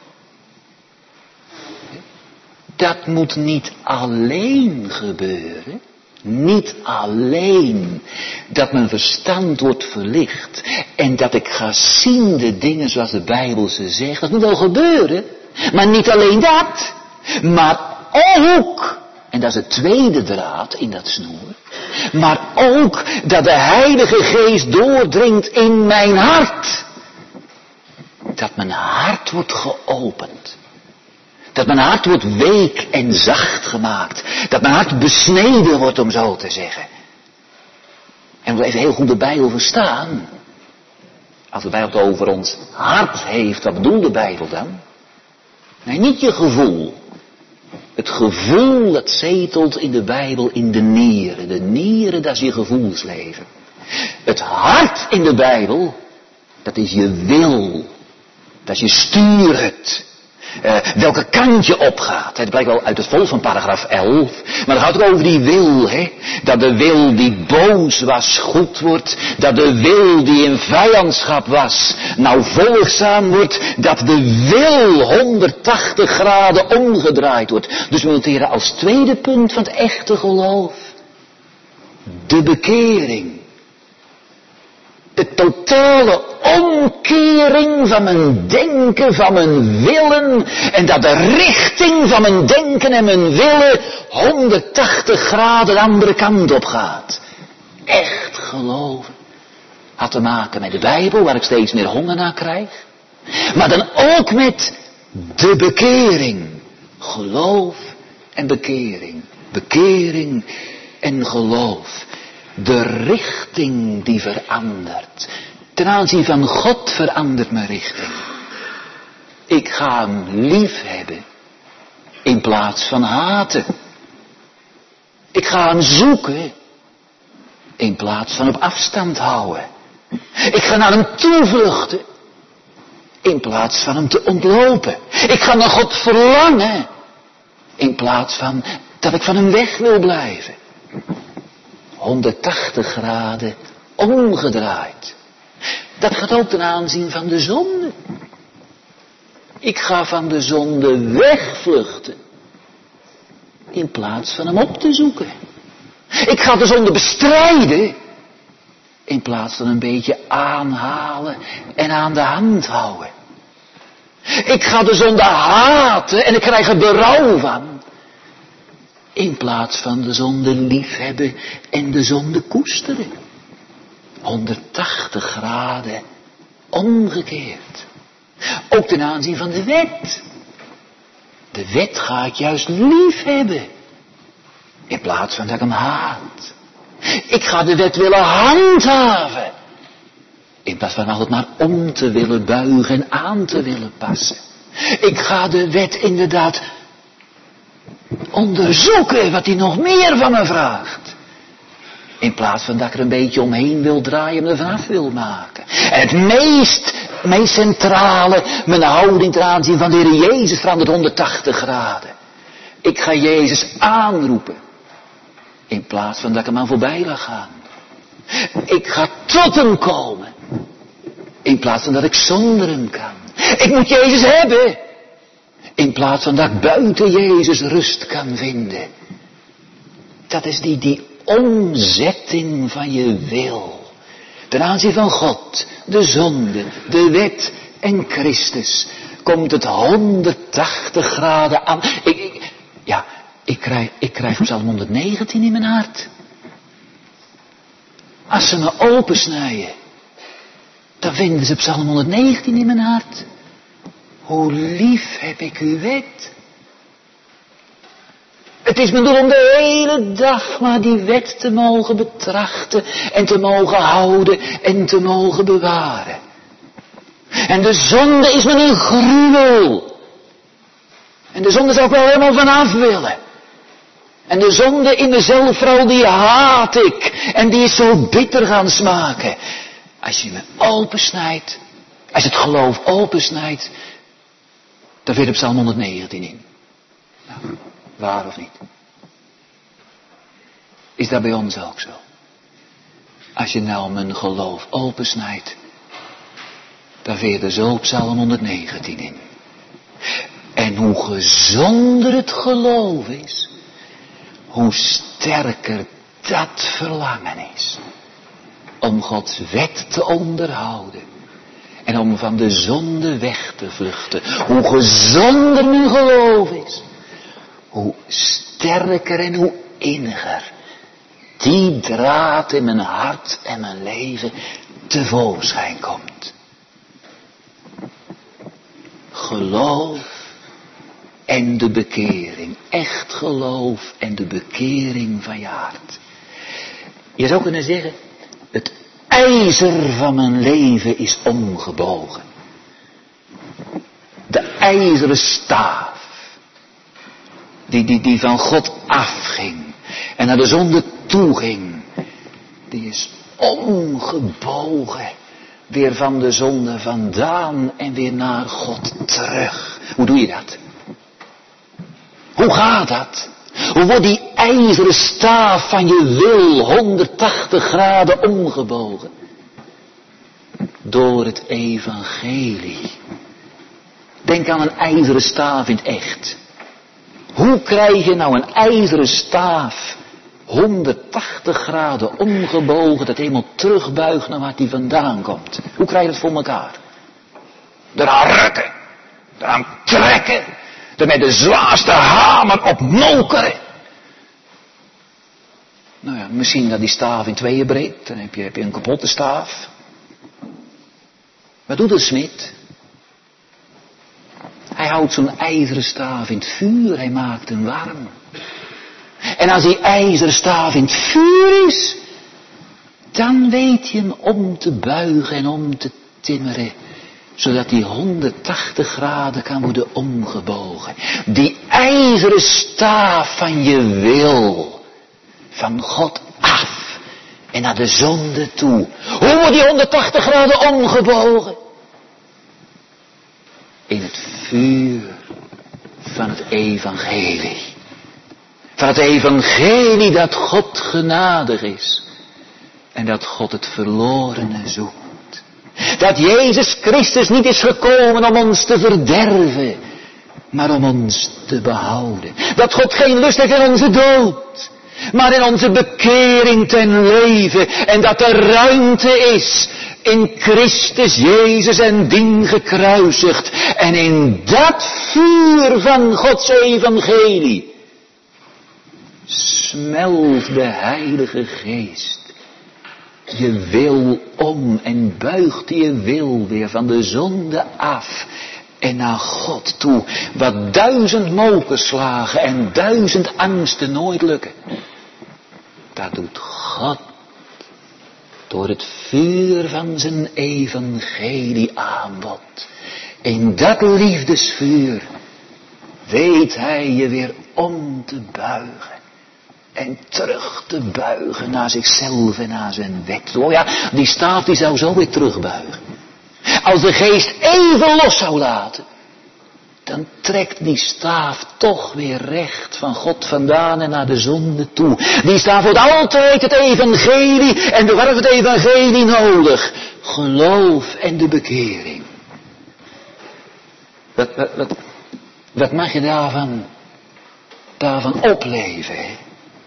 Dat moet niet alleen gebeuren. Niet alleen dat mijn verstand wordt verlicht en dat ik ga zien de dingen zoals de Bijbel ze zegt. Dat moet wel gebeuren. Maar niet alleen dat. Maar ook, en dat is de tweede draad in dat snoer. Maar ook dat de Heilige Geest doordringt in mijn hart. Dat mijn hart wordt geopend. Dat mijn hart wordt week en zacht gemaakt. Dat mijn hart besneden wordt, om zo te zeggen. En we even heel goed de Bijbel verstaan. Als de Bijbel het over ons hart heeft, wat bedoelt de Bijbel dan? Nee, niet je gevoel. Het gevoel dat zetelt in de Bijbel in de nieren. De nieren, dat is je gevoelsleven. Het hart in de Bijbel, dat is je wil. Dat is je stuurt. Uh, welke kant je opgaat. Het blijkt wel uit het vol van paragraaf elf. Maar dan gaat het over die wil. Hè? Dat de wil die boos was goed wordt. Dat de wil die in vijandschap was nou volgzaam wordt. Dat de wil honderdtachtig graden omgedraaid wordt. Dus we noteren als tweede punt van het echte geloof de bekering. De totale omkering van mijn denken, van mijn willen. En dat de richting van mijn denken en mijn willen honderdtachtig graden de andere kant op gaat. Echt geloven. Had te maken met de Bijbel, waar ik steeds meer honger naar krijg. Maar dan ook met de bekering. Geloof en bekering. Bekering en geloof. De richting die verandert. Ten aanzien van God verandert mijn richting. Ik ga hem lief hebben. In plaats van haten. Ik ga hem zoeken. In plaats van op afstand houden. Ik ga naar hem toevluchten. in plaats van hem te ontlopen. Ik ga naar God verlangen, in plaats van dat ik van hem weg wil blijven. honderdtachtig graden omgedraaid. Dat gaat ook ten aanzien van de zonde. Ik ga van de zonde wegvluchten, in plaats van hem op te zoeken. Ik ga de zonde bestrijden, in plaats van een beetje aanhalen en aan de hand houden. Ik ga de zonde haten en ik krijg er berouw van, in plaats van de zonde liefhebben en de zonde koesteren. honderdtachtig graden omgekeerd. Ook ten aanzien van de wet. De wet ga ik juist liefhebben, in plaats van dat ik hem haat. Ik ga de wet willen handhaven, in plaats van altijd maar om te willen buigen en aan te willen passen. Ik ga de wet inderdaad onderzoeken wat hij nog meer van me vraagt, in plaats van dat ik er een beetje omheen wil draaien en er vanaf wil maken. En het meest, meest centrale, mijn houding ten aanzien van de Heer Jezus verandert honderdtachtig graden. Ik ga Jezus aanroepen, in plaats van dat ik hem aan voorbij laat gaan. Ik ga tot hem komen, in plaats van dat ik zonder hem kan. Ik moet Jezus hebben, in plaats van dat ik buiten Jezus rust kan vinden. Dat is die, die omzetting van je wil. Ten aanzien van God, de zonde, de wet en Christus. Komt het honderdtachtig graden aan. Ik, ik, ja, ik krijg, ik krijg Psalm honderdnegentien in mijn hart. Als ze me opensnijden, dan vinden ze Psalm honderdnegentien in mijn hart. Hoe lief heb ik uw wet. Het is mijn doel om de hele dag maar die wet te mogen betrachten en te mogen houden en te mogen bewaren. En de zonde is me een gruwel. En de zonde zou ik wel helemaal vanaf willen. En de zonde in mezelf, vooral die haat ik. En die is zo bitter gaan smaken. Als je me opensnijdt, als je het geloof opensnijdt, dan vind je op Psalm honderdnegentien in. Nou, waar of niet? Is dat bij ons ook zo? Als je nou mijn geloof opensnijdt, dan vind je er zo op Psalm honderdnegentien in. En hoe gezonder het geloof is, hoe sterker dat verlangen is om Gods wet te onderhouden en om van de zonde weg te vluchten. Hoe gezonder mijn geloof is, hoe sterker en hoe inniger die draad in mijn hart en mijn leven tevoorschijn komt. Geloof en de bekering. Echt geloof en de bekering van je hart. Je zou kunnen zeggen, het ijzer van mijn leven is omgebogen. De ijzeren staaf, die, die, die van God afging en naar de zonde toe ging, die is omgebogen, weer van de zonde vandaan en weer naar God terug. Hoe doe je dat? Hoe gaat dat? Hoe wordt die ijzeren staaf van je wil honderdtachtig graden omgebogen? Door het evangelie. Denk aan een ijzeren staaf in het echt. Hoe krijg je nou een ijzeren staaf honderdtachtig graden omgebogen, dat helemaal terugbuigt naar waar die vandaan komt? Hoe krijg je dat voor elkaar? Eraan rukken, eraan trekken, er met de zwaarste hamer op mokeren. Nou ja, misschien dat die staaf in tweeën breekt, dan heb je, heb je een kapotte staaf. Wat doet de smid? Hij houdt zo'n ijzeren staaf in het vuur, hij maakt hem warm. En als die ijzeren staaf in het vuur is, dan weet je hem om te buigen en om te timmeren, zodat die honderdtachtig graden kan worden omgebogen. Die ijzeren staaf van je wil, van God af en naar de zonde toe. Hoe wordt die honderdtachtig graden omgebogen? vuur van het evangelie. Van het evangelie dat God genadig is. En dat God het verlorene zoekt. Dat Jezus Christus niet is gekomen om ons te verderven, maar om ons te behouden. Dat God geen lust heeft in onze dood, maar in onze bekering ten leven. En dat er ruimte is in Christus Jezus en dien gekruisigd. En in dat vuur van Gods evangelie smelt de Heilige Geest je wil om en buigt je wil weer van de zonde af en naar God toe. Wat duizend mokerslagen en duizend angsten nooit lukken. Dat doet God door het vuur van zijn evangelie aanbod. In dat liefdesvuur weet hij je weer om te buigen. En terug te buigen naar zichzelf en naar zijn wet. Oh ja, die staaf die zou zo weer terugbuigen. Als de geest even los zou laten, dan trekt die staaf toch weer recht van God vandaan en naar de zonde toe. Die staaf wordt altijd het evangelie en wat heeft het evangelie nodig? Geloof en de bekering. Wat, wat, wat, wat mag je daarvan, daarvan opleven, hè?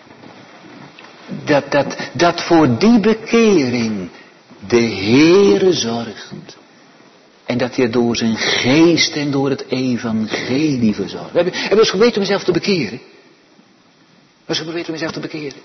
Dat, dat, dat voor die bekering de Heere zorgt. En dat hij door zijn geest en door het evangelie verzorgt. Heb je, heb je eens geprobeerd om jezelf te bekeren? Heb je eens geprobeerd om jezelf te bekeren?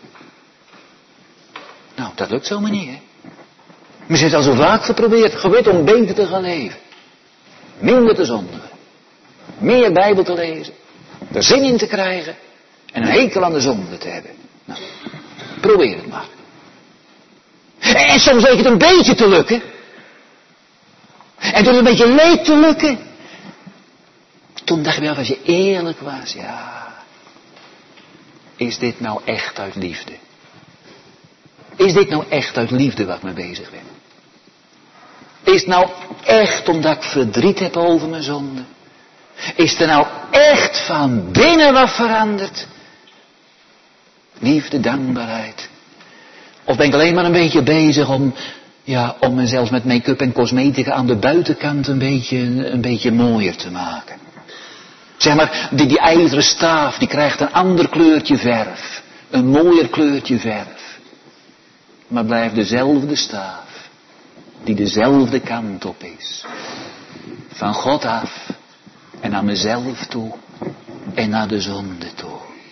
Nou, dat lukt zomaar niet, hè. Misschien is het al zo vaak geprobeerd, geprobeerd om beter te gaan leven. Minder te zondigen. Meer Bijbel te lezen. Er zin in te krijgen. En een hekel aan de zonde te hebben. Nou, probeer het maar. En soms leek het een beetje te lukken. En toen het een beetje leek te lukken. Toen dacht je wel, als je eerlijk was, ja. Is dit nou echt uit liefde? Is dit nou echt uit liefde wat ik mee bezig ben? Is het nou echt omdat ik verdriet heb over mijn zonde? Is er nou echt van binnen wat veranderd? Liefde, dankbaarheid. Of ben ik alleen maar een beetje bezig om, ja, om mezelf met make-up en cosmetica aan de buitenkant een beetje, een beetje mooier te maken. Zeg maar, die, die ijzeren staaf, die krijgt een ander kleurtje verf. Een mooier kleurtje verf. Maar blijft dezelfde staaf, die dezelfde kant op is. Van God af en naar mezelf toe en naar de zonde toe.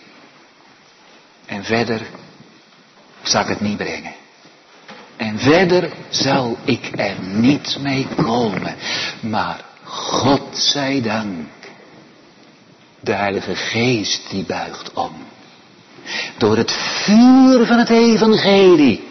En verder zal ik het niet brengen. En verder zal ik er niet mee komen. Maar God zij dank, de Heilige Geest die buigt om. Door het vuur van het evangelie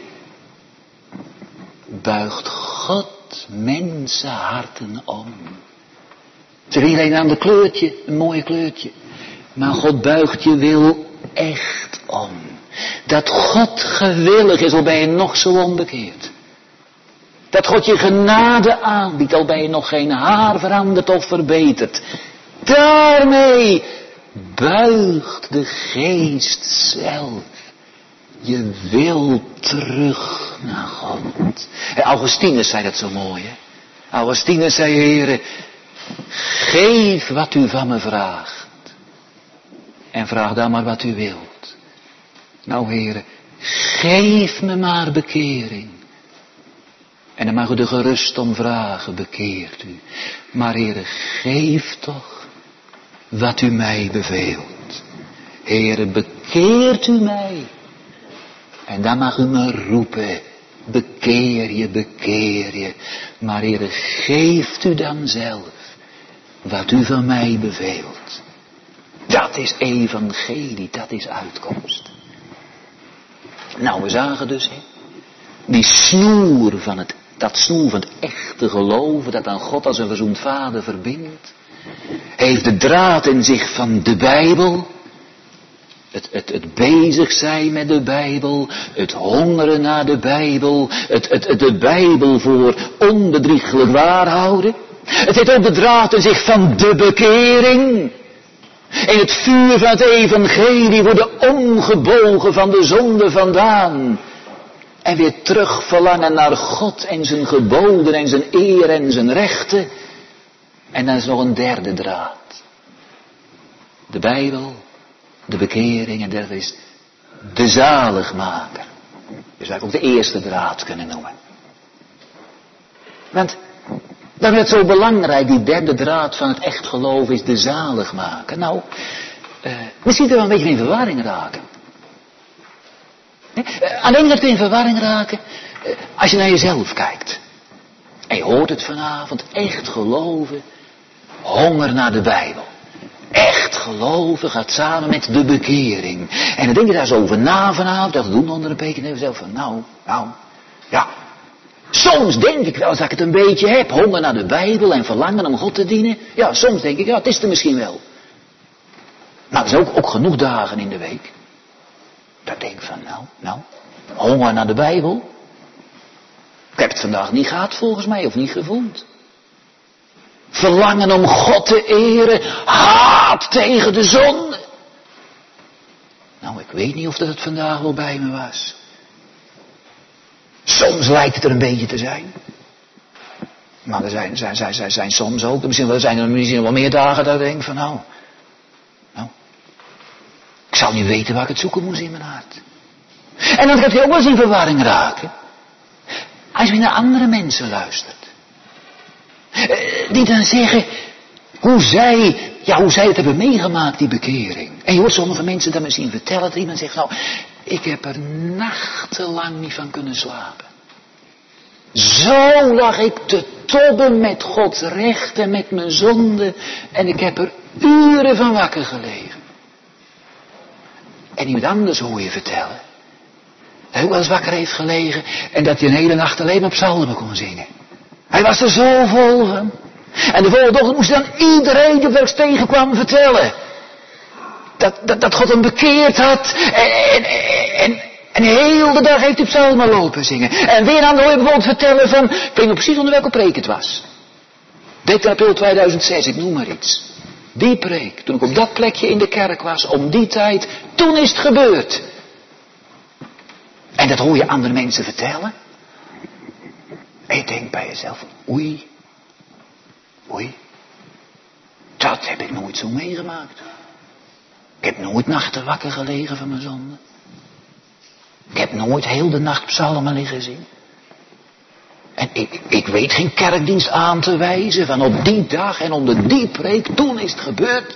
buigt God mensenharten om. Het is niet alleen aan een kleurtje, een mooi kleurtje. Maar God buigt je wil echt om. Dat God gewillig is, al ben je nog zo onbekeerd. Dat God je genade aanbiedt, al ben je nog geen haar veranderd of verbeterd. Daarmee buigt de geest zelf je wil terug naar God. En Augustinus zei dat zo mooi, hè. Augustinus zei, Heere, geef wat u van me vraagt. En vraag dan maar wat u wilt. Nou, Heere, geef me maar bekering. En dan mag u er gerust om vragen, bekeert u. Maar Heere, geef toch wat u mij beveelt. Heere, bekeert u mij. En dan mag u me roepen, bekeer je, bekeer je. Maar Heere, geeft u dan zelf wat u van mij beveelt. Dat is evangelie, dat is uitkomst. Nou, we zagen dus, hè, die snoer van het, dat snoer van het echte geloven, dat aan God als een verzoend vader verbindt, heeft de draad in zich van de Bijbel, het, het, het bezig zijn met de Bijbel, het hongeren naar de Bijbel, het, het, het de Bijbel voor onbedriegelijk waar houden. Het heeft ook de draad in zich van de bekering. In het vuur van het evangelie worden omgebogen van de zonde vandaan. En weer terug verlangen naar God en zijn geboden en zijn eer en zijn rechten. En dan is nog een derde draad. De Bijbel, de bekering en derde is de zaligmaker. Je zou ook de eerste draad kunnen noemen. Want dan werd het zo belangrijk, die derde draad van het echt geloof is de zaligmaker. Nou, uh, misschien er wel een beetje in verwarring raken. Nee? Uh, alleen dat we in verwarring raken uh, als je naar jezelf kijkt. En je hoort het vanavond, echt geloven, honger naar de Bijbel. Echt geloven gaat samen met de bekering. En dan denk je daar zo over na vanavond, dat doen onder een beetje en zelf van nou, nou, ja. Soms denk ik wel dat ik het een beetje heb, honger naar de Bijbel en verlangen om God te dienen. Ja, soms denk ik, ja, het is er misschien wel. Maar er zijn ook, ook genoeg dagen in de week. Dat denk ik van, nou, nou, honger naar de Bijbel. Ik heb het vandaag niet gehad volgens mij, of niet gevoeld. Verlangen om God te eren, haat tegen de zonde. Nou, ik weet niet of dat het vandaag wel bij me was. Soms lijkt het er een beetje te zijn. Maar er zijn, zijn, zijn, zijn, zijn soms ook, misschien wel, zijn er misschien wel meer dagen dat ik denk van nou, nou, ik zou niet weten waar ik het zoeken moest in mijn hart. En dan gaat je ook wel eens in verwarring raken. Als je naar andere mensen luistert. Die dan zeggen hoe zij, ja, hoe zij het hebben meegemaakt, die bekering. En je hoort sommige mensen dan misschien vertellen dat iemand zegt, nou, ik heb er nachtenlang niet van kunnen slapen. Zo lag ik te tobben met Gods recht en met mijn zonde. En ik heb er uren van wakker gelegen. En iemand anders hoor je vertellen. Dat hij ook wel eens wakker heeft gelegen. En dat hij een hele nacht alleen maar psalmen kon zingen. Hij was er zo vol van. En de volgende ochtend moest dan iedereen die op weg tegenkwam vertellen. Dat, dat, dat God hem bekeerd had. En, en, en, en heel de dag heeft hij psalmen lopen zingen. En weer aan de hoor je bijvoorbeeld vertellen van, ik weet nog precies onder welke preek het was. dertien april tweeduizend zes, ik noem maar iets. Die preek, toen ik op dat plekje in de kerk was, om die tijd, toen is het gebeurd. En dat hoor je andere mensen vertellen. En je denkt bij jezelf, oei, oei, dat heb ik nooit zo meegemaakt. Ik heb nooit nachten wakker gelegen van mijn zonde. Ik heb nooit heel de nacht psalmen liggen zingen. En ik, ik weet geen kerkdienst aan te wijzen van op die dag en onder die preek, toen is het gebeurd.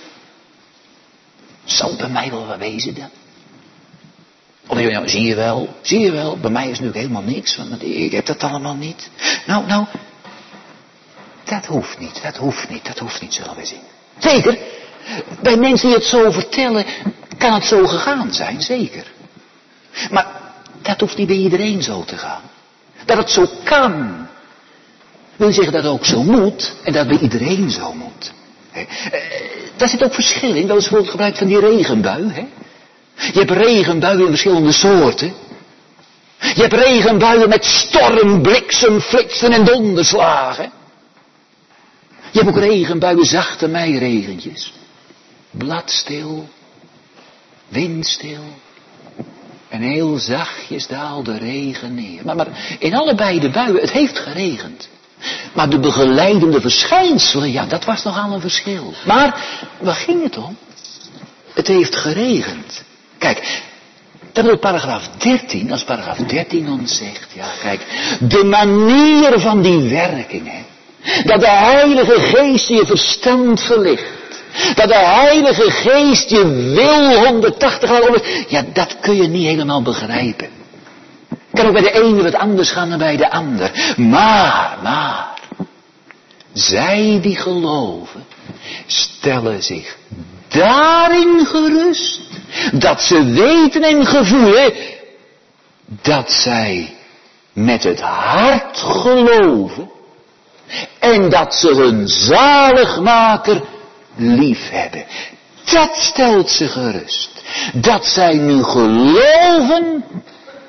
Zal bij mij wel wat wezen dan? Of nou, zie je wel, zie je wel, bij mij is nu helemaal niks, want ik heb dat allemaal niet. Nou, nou, dat hoeft niet, dat hoeft niet, dat hoeft niet, zullen we zien. Zeker, bij mensen die het zo vertellen, kan het zo gegaan zijn, zeker. Maar dat hoeft niet bij iedereen zo te gaan. Dat het zo kan, wil zeggen dat het ook zo moet, en dat bij iedereen zo moet. He, eh, daar zit ook verschil in, dat is bijvoorbeeld gebruik van die regenbui, hè. Je hebt regenbuien in verschillende soorten. Je hebt regenbuien met storm, bliksem, flitsen en donderslagen. Je hebt ook regenbuien, zachte meiregentjes. Bladstil, windstil. En heel zachtjes daalt de regen neer. Maar, maar in allebei de buien, het heeft geregend. Maar de begeleidende verschijnselen, ja, dat was nogal een verschil. Maar, waar ging het om? Het heeft geregend. Kijk, dat wil paragraaf dertien, als paragraaf dertien ons zegt, ja kijk, de manier van die werking, hè, dat de Heilige Geest je verstand verlicht, dat de Heilige Geest je wil honderdtachtig graden om, ja dat kun je niet helemaal begrijpen. Kan ook bij de ene wat anders gaan dan bij de ander. Maar, maar, zij die geloven, stellen zich daarin gerust, dat ze weten en gevoelen, dat zij met het hart geloven, en dat ze hun zaligmaker lief hebben. Dat stelt ze gerust. Dat zij nu geloven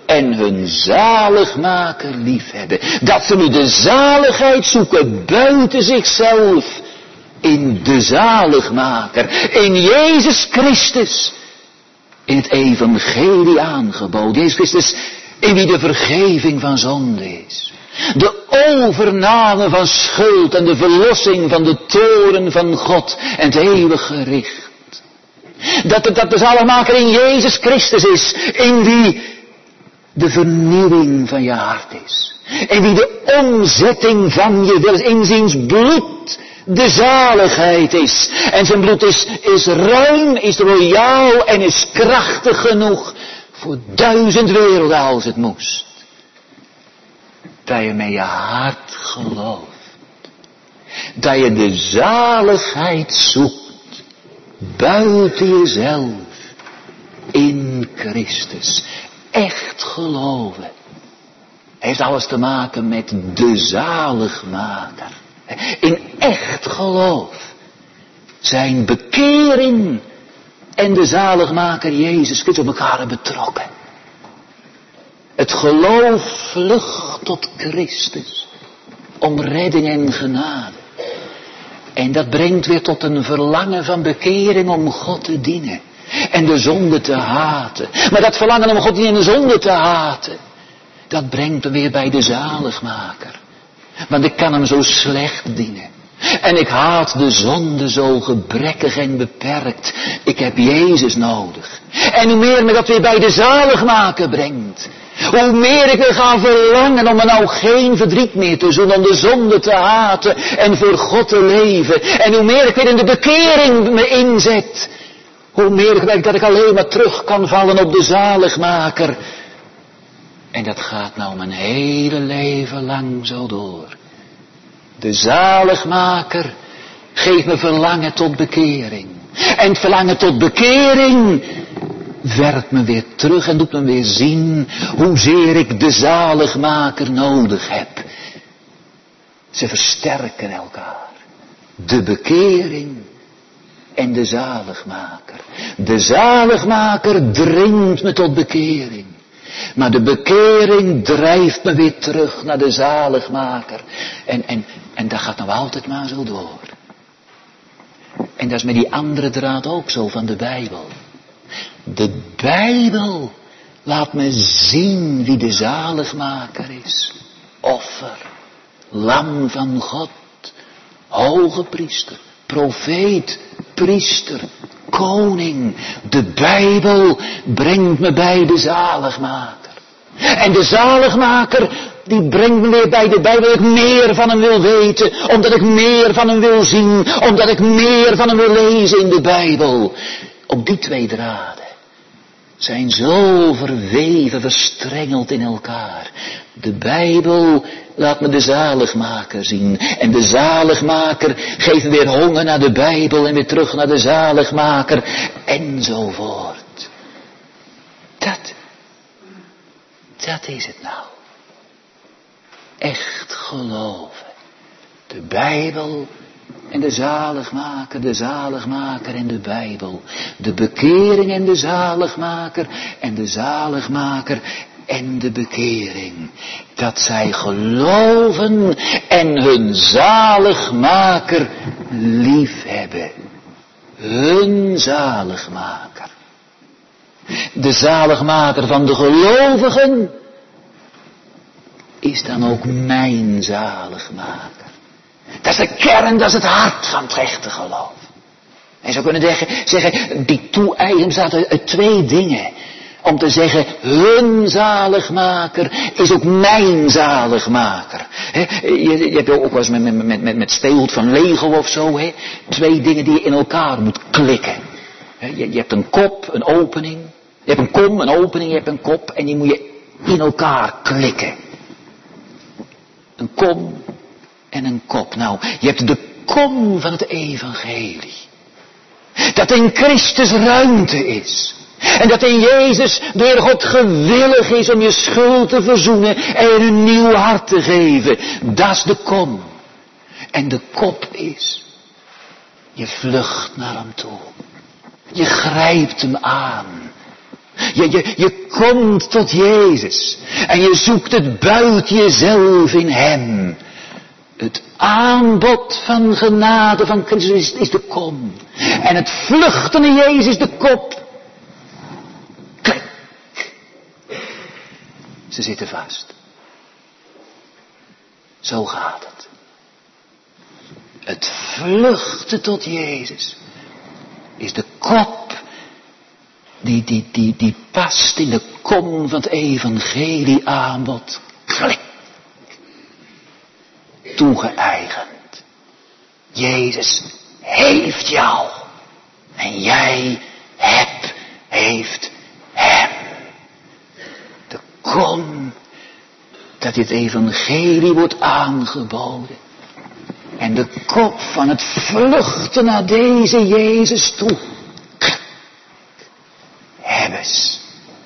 en hun zaligmaker liefhebben. Dat ze nu de zaligheid zoeken buiten zichzelf. In de zaligmaker. In Jezus Christus. In het evangelie aangeboden. Jezus Christus in wie de vergeving van zonde is. De overname van schuld en de verlossing van de toorn van God en het eeuwig gericht. Dat, dat, dat de zaligmaker in Jezus Christus is, in wie de vernieuwing van je hart is. In wie de omzetting van je wil is, in ziens bloed de zaligheid is. En zijn bloed is, is ruim, is royaal en is krachtig genoeg voor duizend werelden als het moest. Dat je met je hart gelooft. Dat je de zaligheid zoekt. Buiten jezelf. In Christus. Echt geloven. Heeft alles te maken met de zaligmaker. In echt geloof. Zijn bekering. En de zaligmaker Jezus Christus op elkaar betrokken. Het geloof vlucht tot Christus. Om redding en genade. En dat brengt weer tot een verlangen van bekering om God te dienen. En de zonde te haten. Maar dat verlangen om God te dienen en de zonde te haten. Dat brengt hem weer bij de zaligmaker. Want ik kan hem zo slecht dienen. En ik haat de zonde zo gebrekkig en beperkt. Ik heb Jezus nodig. En hoe meer me dat weer bij de zaligmaker brengt. Hoe meer ik wil gaan verlangen om me nou geen verdriet meer te doen. Om de zonde te haten en voor God te leven. En hoe meer ik weer in de bekering me inzet. Hoe meer ik merk dat ik alleen maar terug kan vallen op de zaligmaker. En dat gaat nou mijn hele leven lang zo door. De zaligmaker geeft me verlangen tot bekering. En het verlangen tot bekering werpt me weer terug en doet me weer zien hoezeer ik de zaligmaker nodig heb. Ze versterken elkaar. De bekering en de zaligmaker. De zaligmaker dringt me tot bekering. Maar de bekering drijft me weer terug naar de zaligmaker. En, en, en dat gaat nou altijd maar zo door. En dat is met die andere draad ook zo van de Bijbel. De Bijbel laat me zien wie de zaligmaker is. Offer, lam van God, hoge priester, profeet, priester, koning. De Bijbel brengt me bij de zaligmaker. En de zaligmaker, die brengt me weer bij de Bijbel. Dat ik meer van hem wil weten. Omdat ik meer van hem wil zien. Omdat ik meer van hem wil lezen in de Bijbel. Op die twee draden zijn zo verweven, verstrengeld in elkaar. De Bijbel laat me de zaligmaker zien. En de zaligmaker geeft me weer honger naar de Bijbel en weer terug naar de zaligmaker. Enzovoort. Dat, dat is het nou. Echt geloven. De Bijbel en de zaligmaker, de zaligmaker en de Bijbel. De bekering en de zaligmaker en de zaligmaker en de bekering. Dat zij geloven en hun zaligmaker liefhebben. Hun zaligmaker. De zaligmaker van de gelovigen is dan ook mijn zaligmaker. Dat is de kern, dat is het hart van het echte geloof. En zo kunnen zeggen, zeggen die toe-eigen bestaat uit twee dingen. Om te zeggen, hun zaligmaker is ook mijn zaligmaker. He, je, je hebt ook wel eens met, met, met, met speelgoed van Lego of zo. He, twee dingen die je in elkaar moet klikken. He, je, je hebt een kop, een opening. Je hebt een kom, een opening, je hebt een kop. En die moet je in elkaar klikken. Een kom en een kop. Nou, je hebt de kom van het evangelie. Dat in Christus ruimte is. En dat in Jezus door God gewillig is om je schuld te verzoenen en een nieuw hart te geven. Dat is de kom. En de kop is, je vlucht naar hem toe. Je grijpt hem aan. Je, je, je komt tot Jezus. En je zoekt het buiten jezelf in hem. Het aanbod van genade van Christus is de kom. En het vluchten naar Jezus is de kop. Klik. Ze zitten vast. Zo gaat het. Het vluchten tot Jezus is de kop die, die, die, die past in de kom van het evangelie aanbod. Klik. Toegeëigend. Jezus heeft jou. En jij hebt, heeft hem. De kom dat dit evangelie wordt aangeboden. En de kop van het vluchten naar deze Jezus toe. Hebbes.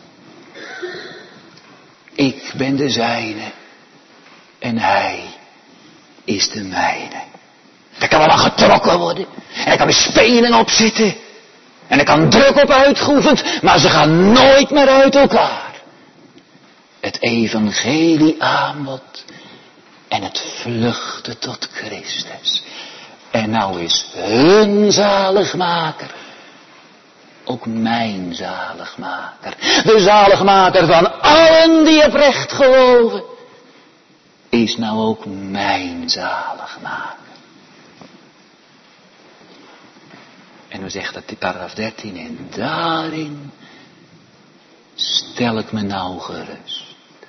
Ik ben de zijne. En hij is de mijne. Daar kan wel aan getrokken worden. En er kan weer speling op zitten. En er kan druk op uitgeoefend. Maar ze gaan nooit meer uit elkaar. Het evangelie aanbod. En het vluchten tot Christus. En nou is hun zaligmaker ook mijn zaligmaker. De zaligmaker van allen die oprecht geloven. Is nou ook mijn zaligmaker. En dan zegt dat in paragraaf dertien. En daarin stel ik me nou gerust.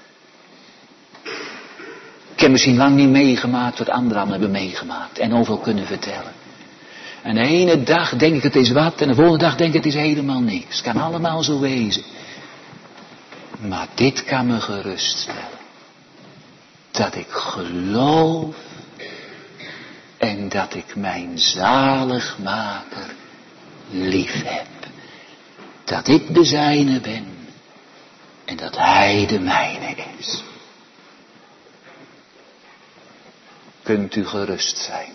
Ik heb misschien lang niet meegemaakt wat anderen allemaal hebben meegemaakt. En overal kunnen vertellen. En de ene dag denk ik het is wat. En de volgende dag denk ik het is helemaal niks. Het kan allemaal zo wezen. Maar dit kan me geruststellen. Dat ik geloof. En dat ik mijn zaligmaker lief heb. Dat ik de zijne ben. En dat hij de mijne is. Kunt u gerust zijn.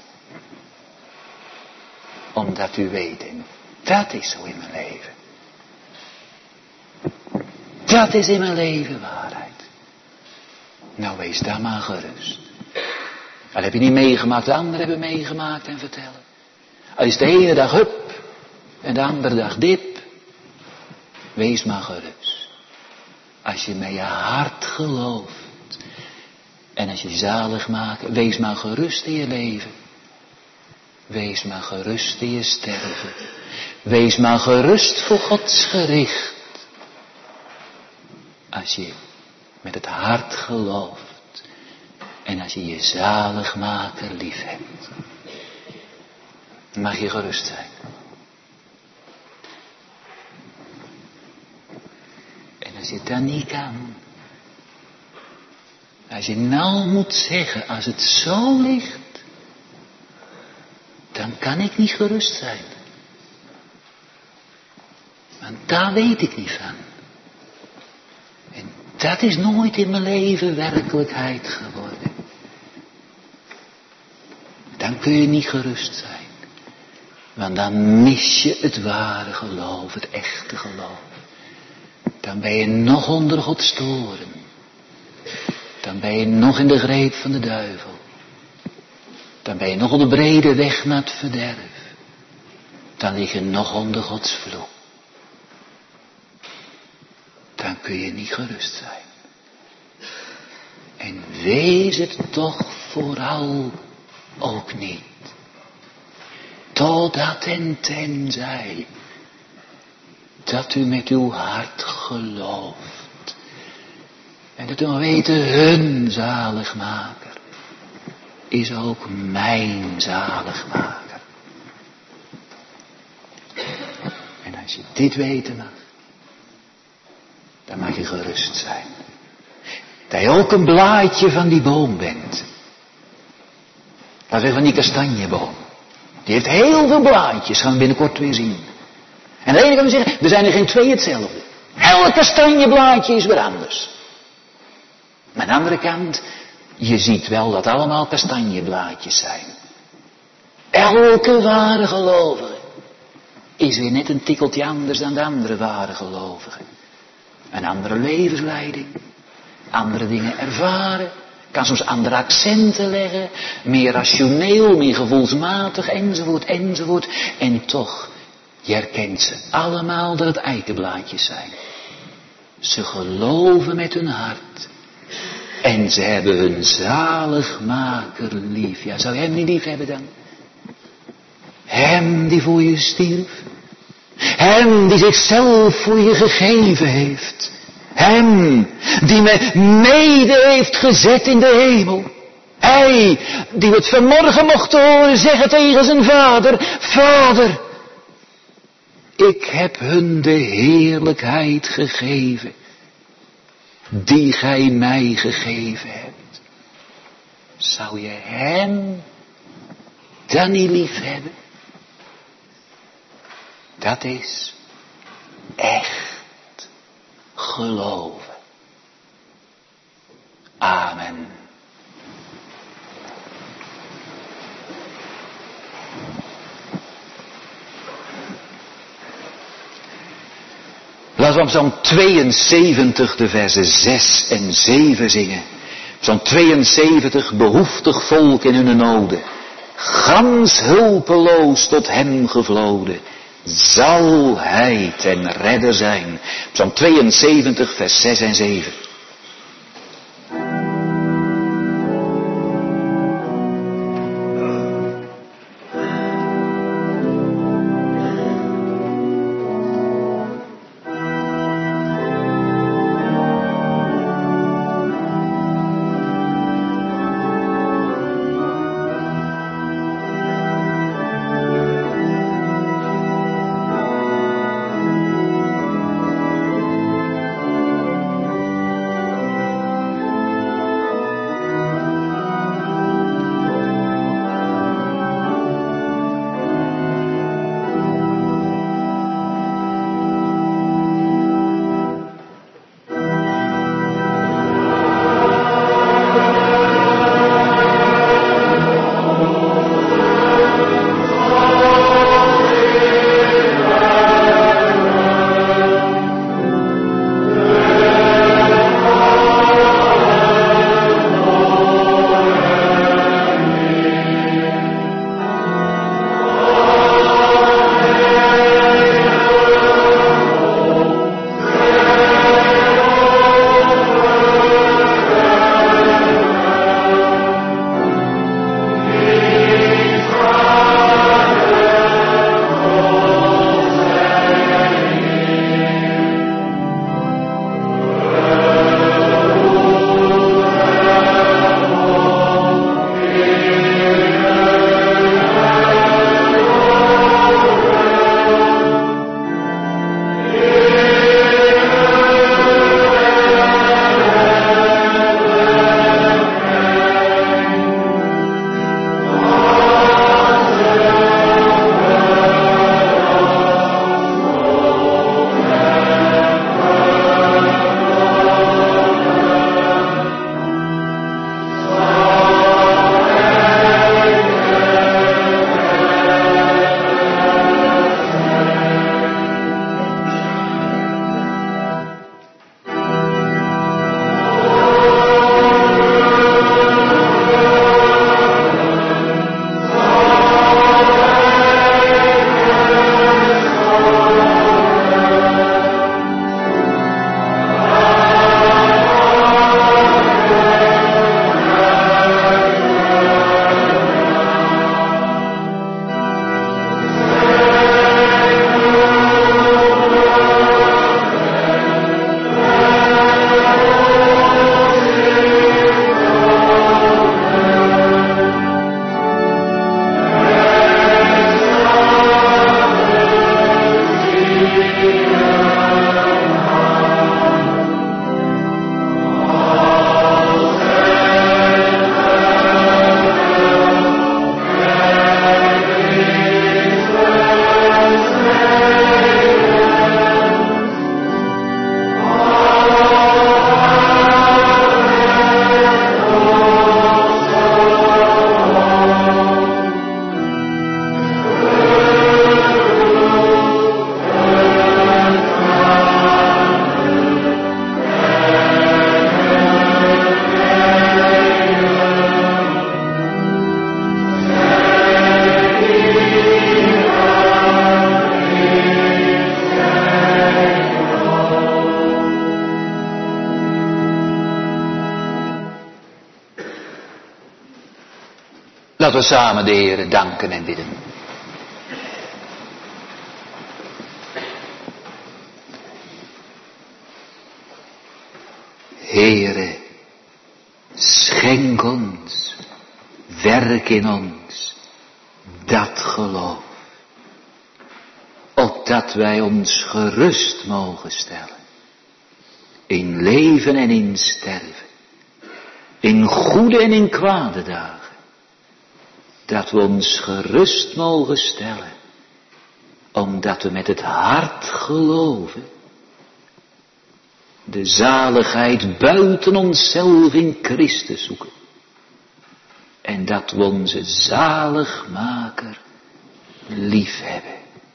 Omdat u weet, en dat is zo in mijn leven. Dat is in mijn leven waarheid. Nou, wees daar maar gerust. Al heb je niet meegemaakt, de anderen hebben meegemaakt en vertellen. Al is de ene dag hup en de andere dag dip. Wees maar gerust. Als je met je hart gelooft. En als je zalig maakt, wees maar gerust in je leven. Wees maar gerust in je sterven. Wees maar gerust voor Gods gericht. Als je met het hart gelooft. En als je je zaligmaker lief hebt. Mag je gerust zijn. En als je dat niet kan. Als je nou moet zeggen, als het zo ligt. Dan kan ik niet gerust zijn. Want daar weet ik niet van. En dat is nooit in mijn leven werkelijkheid geworden. Dan kun je niet gerust zijn. Want dan mis je het ware geloof, het echte geloof. Dan ben je nog onder Gods toren. Dan ben je nog in de greep van de duivel. Dan ben je nog op de brede weg naar het verderf. Dan lig je nog onder Gods vloek. Dan kun je niet gerust zijn. En wees het toch vooral ook niet. Totdat en tenzij dat u met uw hart gelooft. En dat u maar weten, hun zaligmaker is ook mijn zaligmaker. En als je dit weten mag, dan mag je gerust zijn. Dat je ook een blaadje van die boom bent. Dat is van die kastanjeboom. Die heeft heel veel blaadjes, gaan we binnenkort weer zien. En de ene kan zeggen, er zijn er geen twee hetzelfde. Elk kastanjeblaadje is weer anders. Maar aan de andere kant, je ziet wel dat allemaal kastanjeblaadjes zijn. Elke ware gelovige is weer net een tikkeltje anders dan de andere ware gelovigen. Een andere levensleiding. Andere dingen ervaren. Kan soms andere accenten leggen. Meer rationeel, meer gevoelsmatig, enzovoort, enzovoort. En toch, je herkent ze allemaal dat het eikenblaadjes zijn. Ze geloven met hun hart. En ze hebben hun zaligmaker lief. Ja, zou je hem niet lief hebben dan? Hem die voor je stierf. Hem die zichzelf voor je gegeven heeft. Hem die me mede heeft gezet in de hemel. Hij die het vanmorgen mocht horen zeggen tegen zijn vader. Vader, ik heb hun de heerlijkheid gegeven die gij mij gegeven hebt. Zou je hem dan niet lief hebben? Dat is echt geloven. Amen. Laten we op Psalm tweeënzeventig de versen zes en zeven zingen. Psalm tweeënzeventig, behoeftig volk in hun noden. Gans hulpeloos tot hem gevloden. Zal hij ten redder zijn. Psalm tweeënzeventig, vers zes en zeven. Laten we samen de Heere danken en bidden. Heere, schenk ons, werk in ons, dat geloof, opdat wij ons gerust mogen stellen, in leven en in sterven, in goede en in kwade dagen, dat we ons gerust mogen stellen, omdat we met het hart geloven, de zaligheid buiten onszelf in Christus zoeken. En dat we onze zaligmaker lief hebben.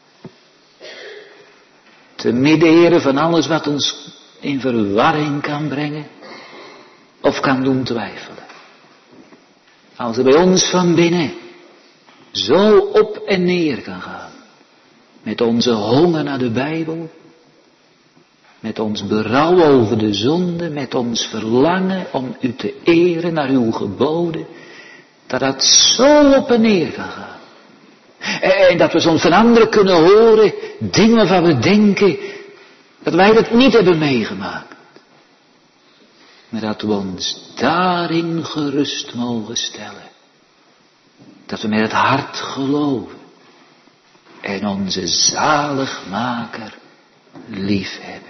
Te midden, Heere, van alles wat ons in verwarring kan brengen. Of kan doen twijfelen. Als er bij ons van binnen zo op en neer kan gaan. Met onze honger naar de Bijbel. Met ons berouw over de zonde, met ons verlangen om u te eren naar uw geboden. Dat dat zo op en neer kan gaan. En dat we soms van anderen kunnen horen, dingen waarvan we denken, dat wij dat niet hebben meegemaakt. Maar dat we ons daarin gerust mogen stellen. Dat we met het hart geloven. En onze zaligmaker lief hebben.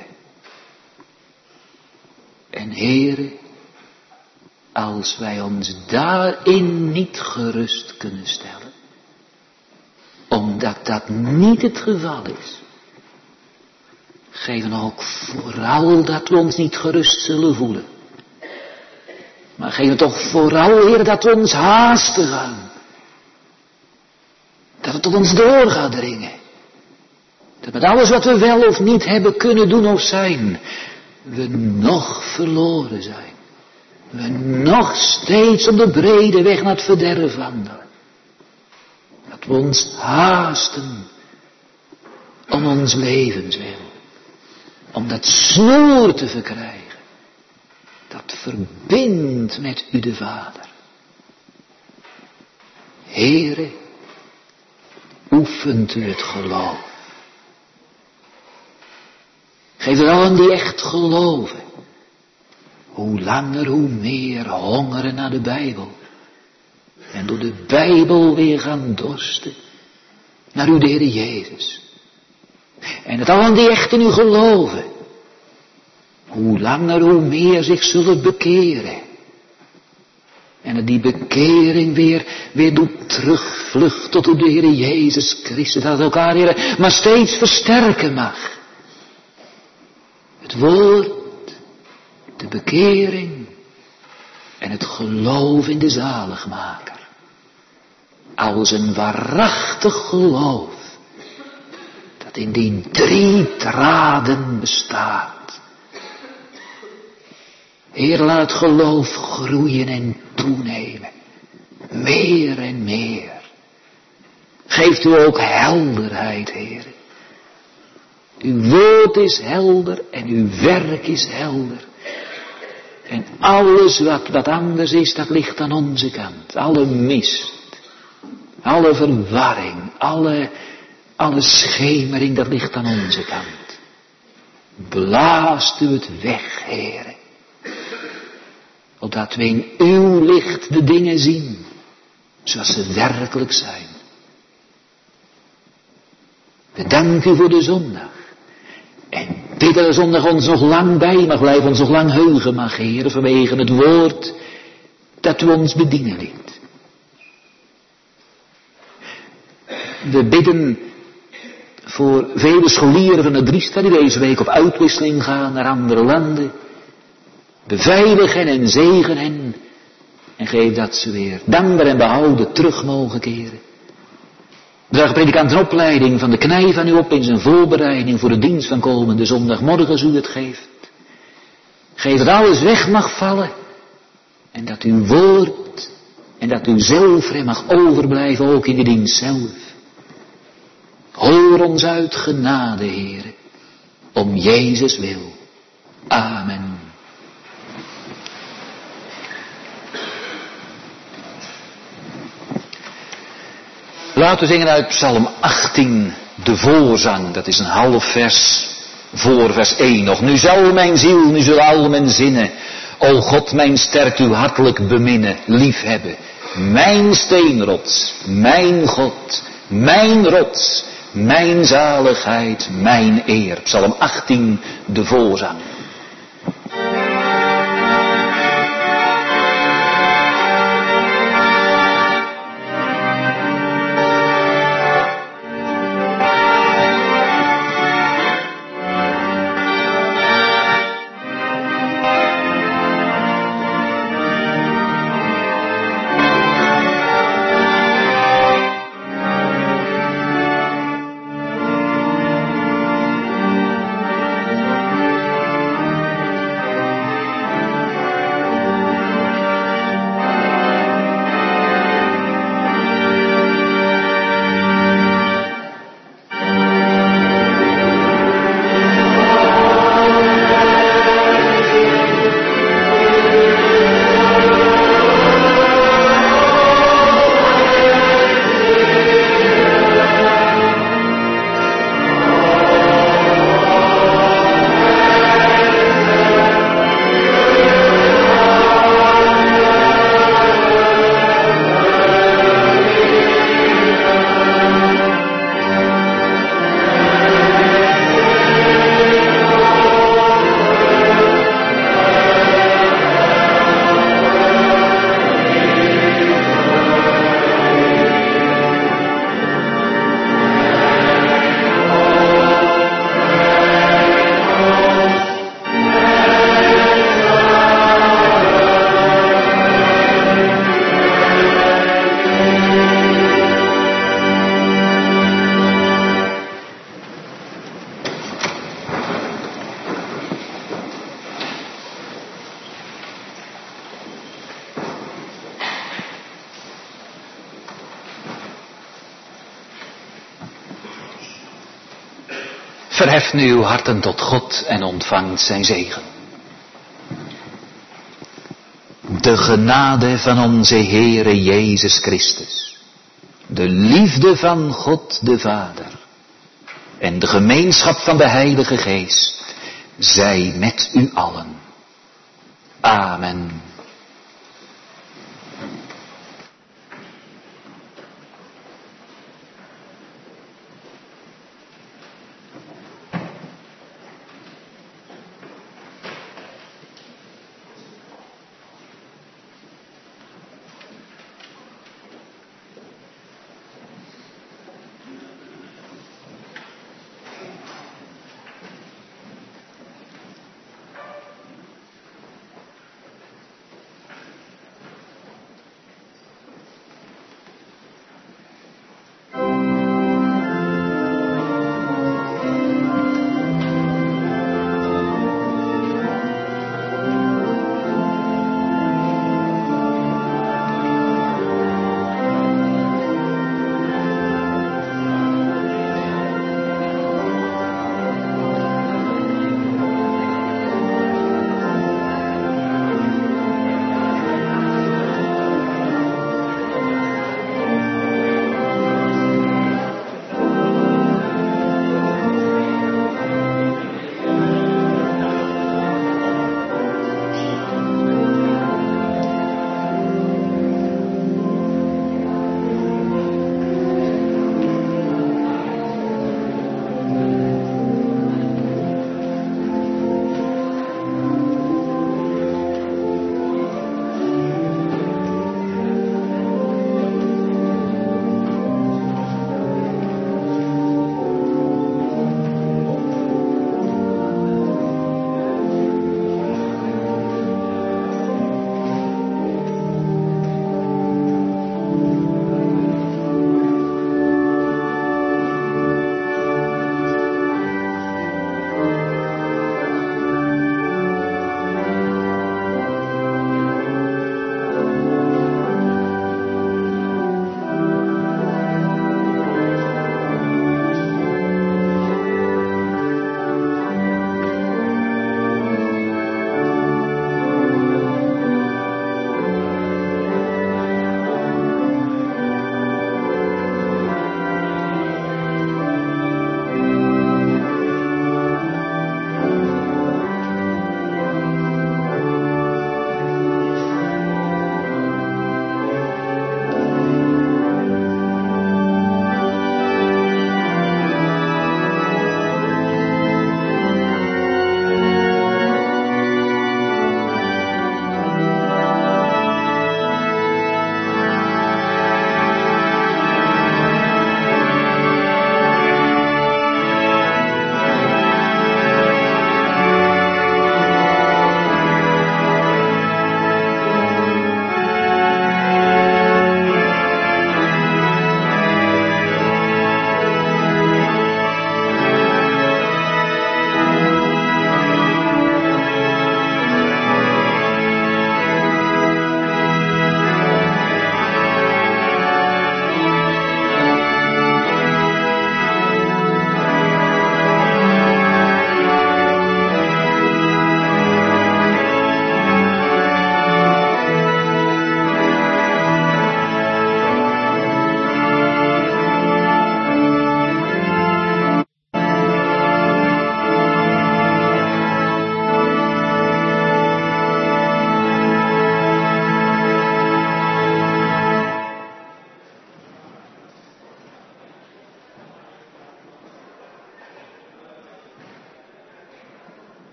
En Heere, als wij ons daarin niet gerust kunnen stellen, omdat dat niet het geval is, geef dan ook vooral dat we ons niet gerust zullen voelen. Maar geef het toch vooral, Heer, dat we ons haasten gaan. Dat het tot ons door gaat dringen. Dat met alles wat we wel of niet hebben kunnen doen of zijn, we nog verloren zijn. We nog steeds op de brede weg naar het verderf wandelen. Dat we ons haasten om ons levenswil. Om dat snoer te verkrijgen. Dat verbindt met u de Vader. Heere, oefent u het geloof. Geef er allen die echt geloven. Hoe langer, hoe meer hongeren naar de Bijbel. En door de Bijbel weer gaan dorsten. Naar uw de Heer Jezus. En het allen die echt in u geloven. Hoe langer, hoe meer zich zullen bekeren. En dat die bekering weer, weer doet terugvlucht tot op de Heer Jezus Christus. Dat het elkaar, Heer, maar steeds versterken mag. Het woord, de bekering en het geloof in de zaligmaker. Als een waarachtig geloof dat in die drie draden bestaat. Heer, laat geloof groeien en toenemen. Meer en meer. Geeft u ook helderheid, Heer. Uw woord is helder en uw werk is helder. En alles wat, wat anders is, dat ligt aan onze kant. Alle mist, alle verwarring, alle, alle schemering, dat ligt aan onze kant. Blaast u het weg, Heere. Opdat we in uw licht de dingen zien, zoals ze werkelijk zijn. We danken u voor de zondag. En bidden dat de zondag ons nog lang bij mag blijven, ons nog lang heugen mag, Heer, vanwege het woord dat u ons bedienen liet. We bidden voor vele scholieren van de Driesta die deze week op uitwisseling gaan naar andere landen. Beveilig hen en zegen hen en geef dat ze weer dankbaar en behouden terug mogen keren. Draag predikant een opleiding van de knij van u op in zijn voorbereiding voor de dienst van komende zondagmorgen als u het geeft. Geef dat alles weg mag vallen en dat uw woord en dat u zelf er mag overblijven ook in de dienst zelf. Hoor ons uit genade, Heere, om Jezus wil. Amen. Laten we zingen uit Psalm achttien, de voorzang. Dat is een half vers voor vers één nog. Nu zal mijn ziel, nu zullen al mijn zinnen, o God mijn sterk, u hartelijk beminnen, liefhebben. Mijn steenrots, mijn God, mijn rots, mijn zaligheid, mijn eer. Psalm achttien, de voorzang. Verheft nu uw harten tot God en ontvangt zijn zegen. De genade van onze Heere Jezus Christus, de liefde van God de Vader en de gemeenschap van de Heilige Geest zij met u allen. Amen.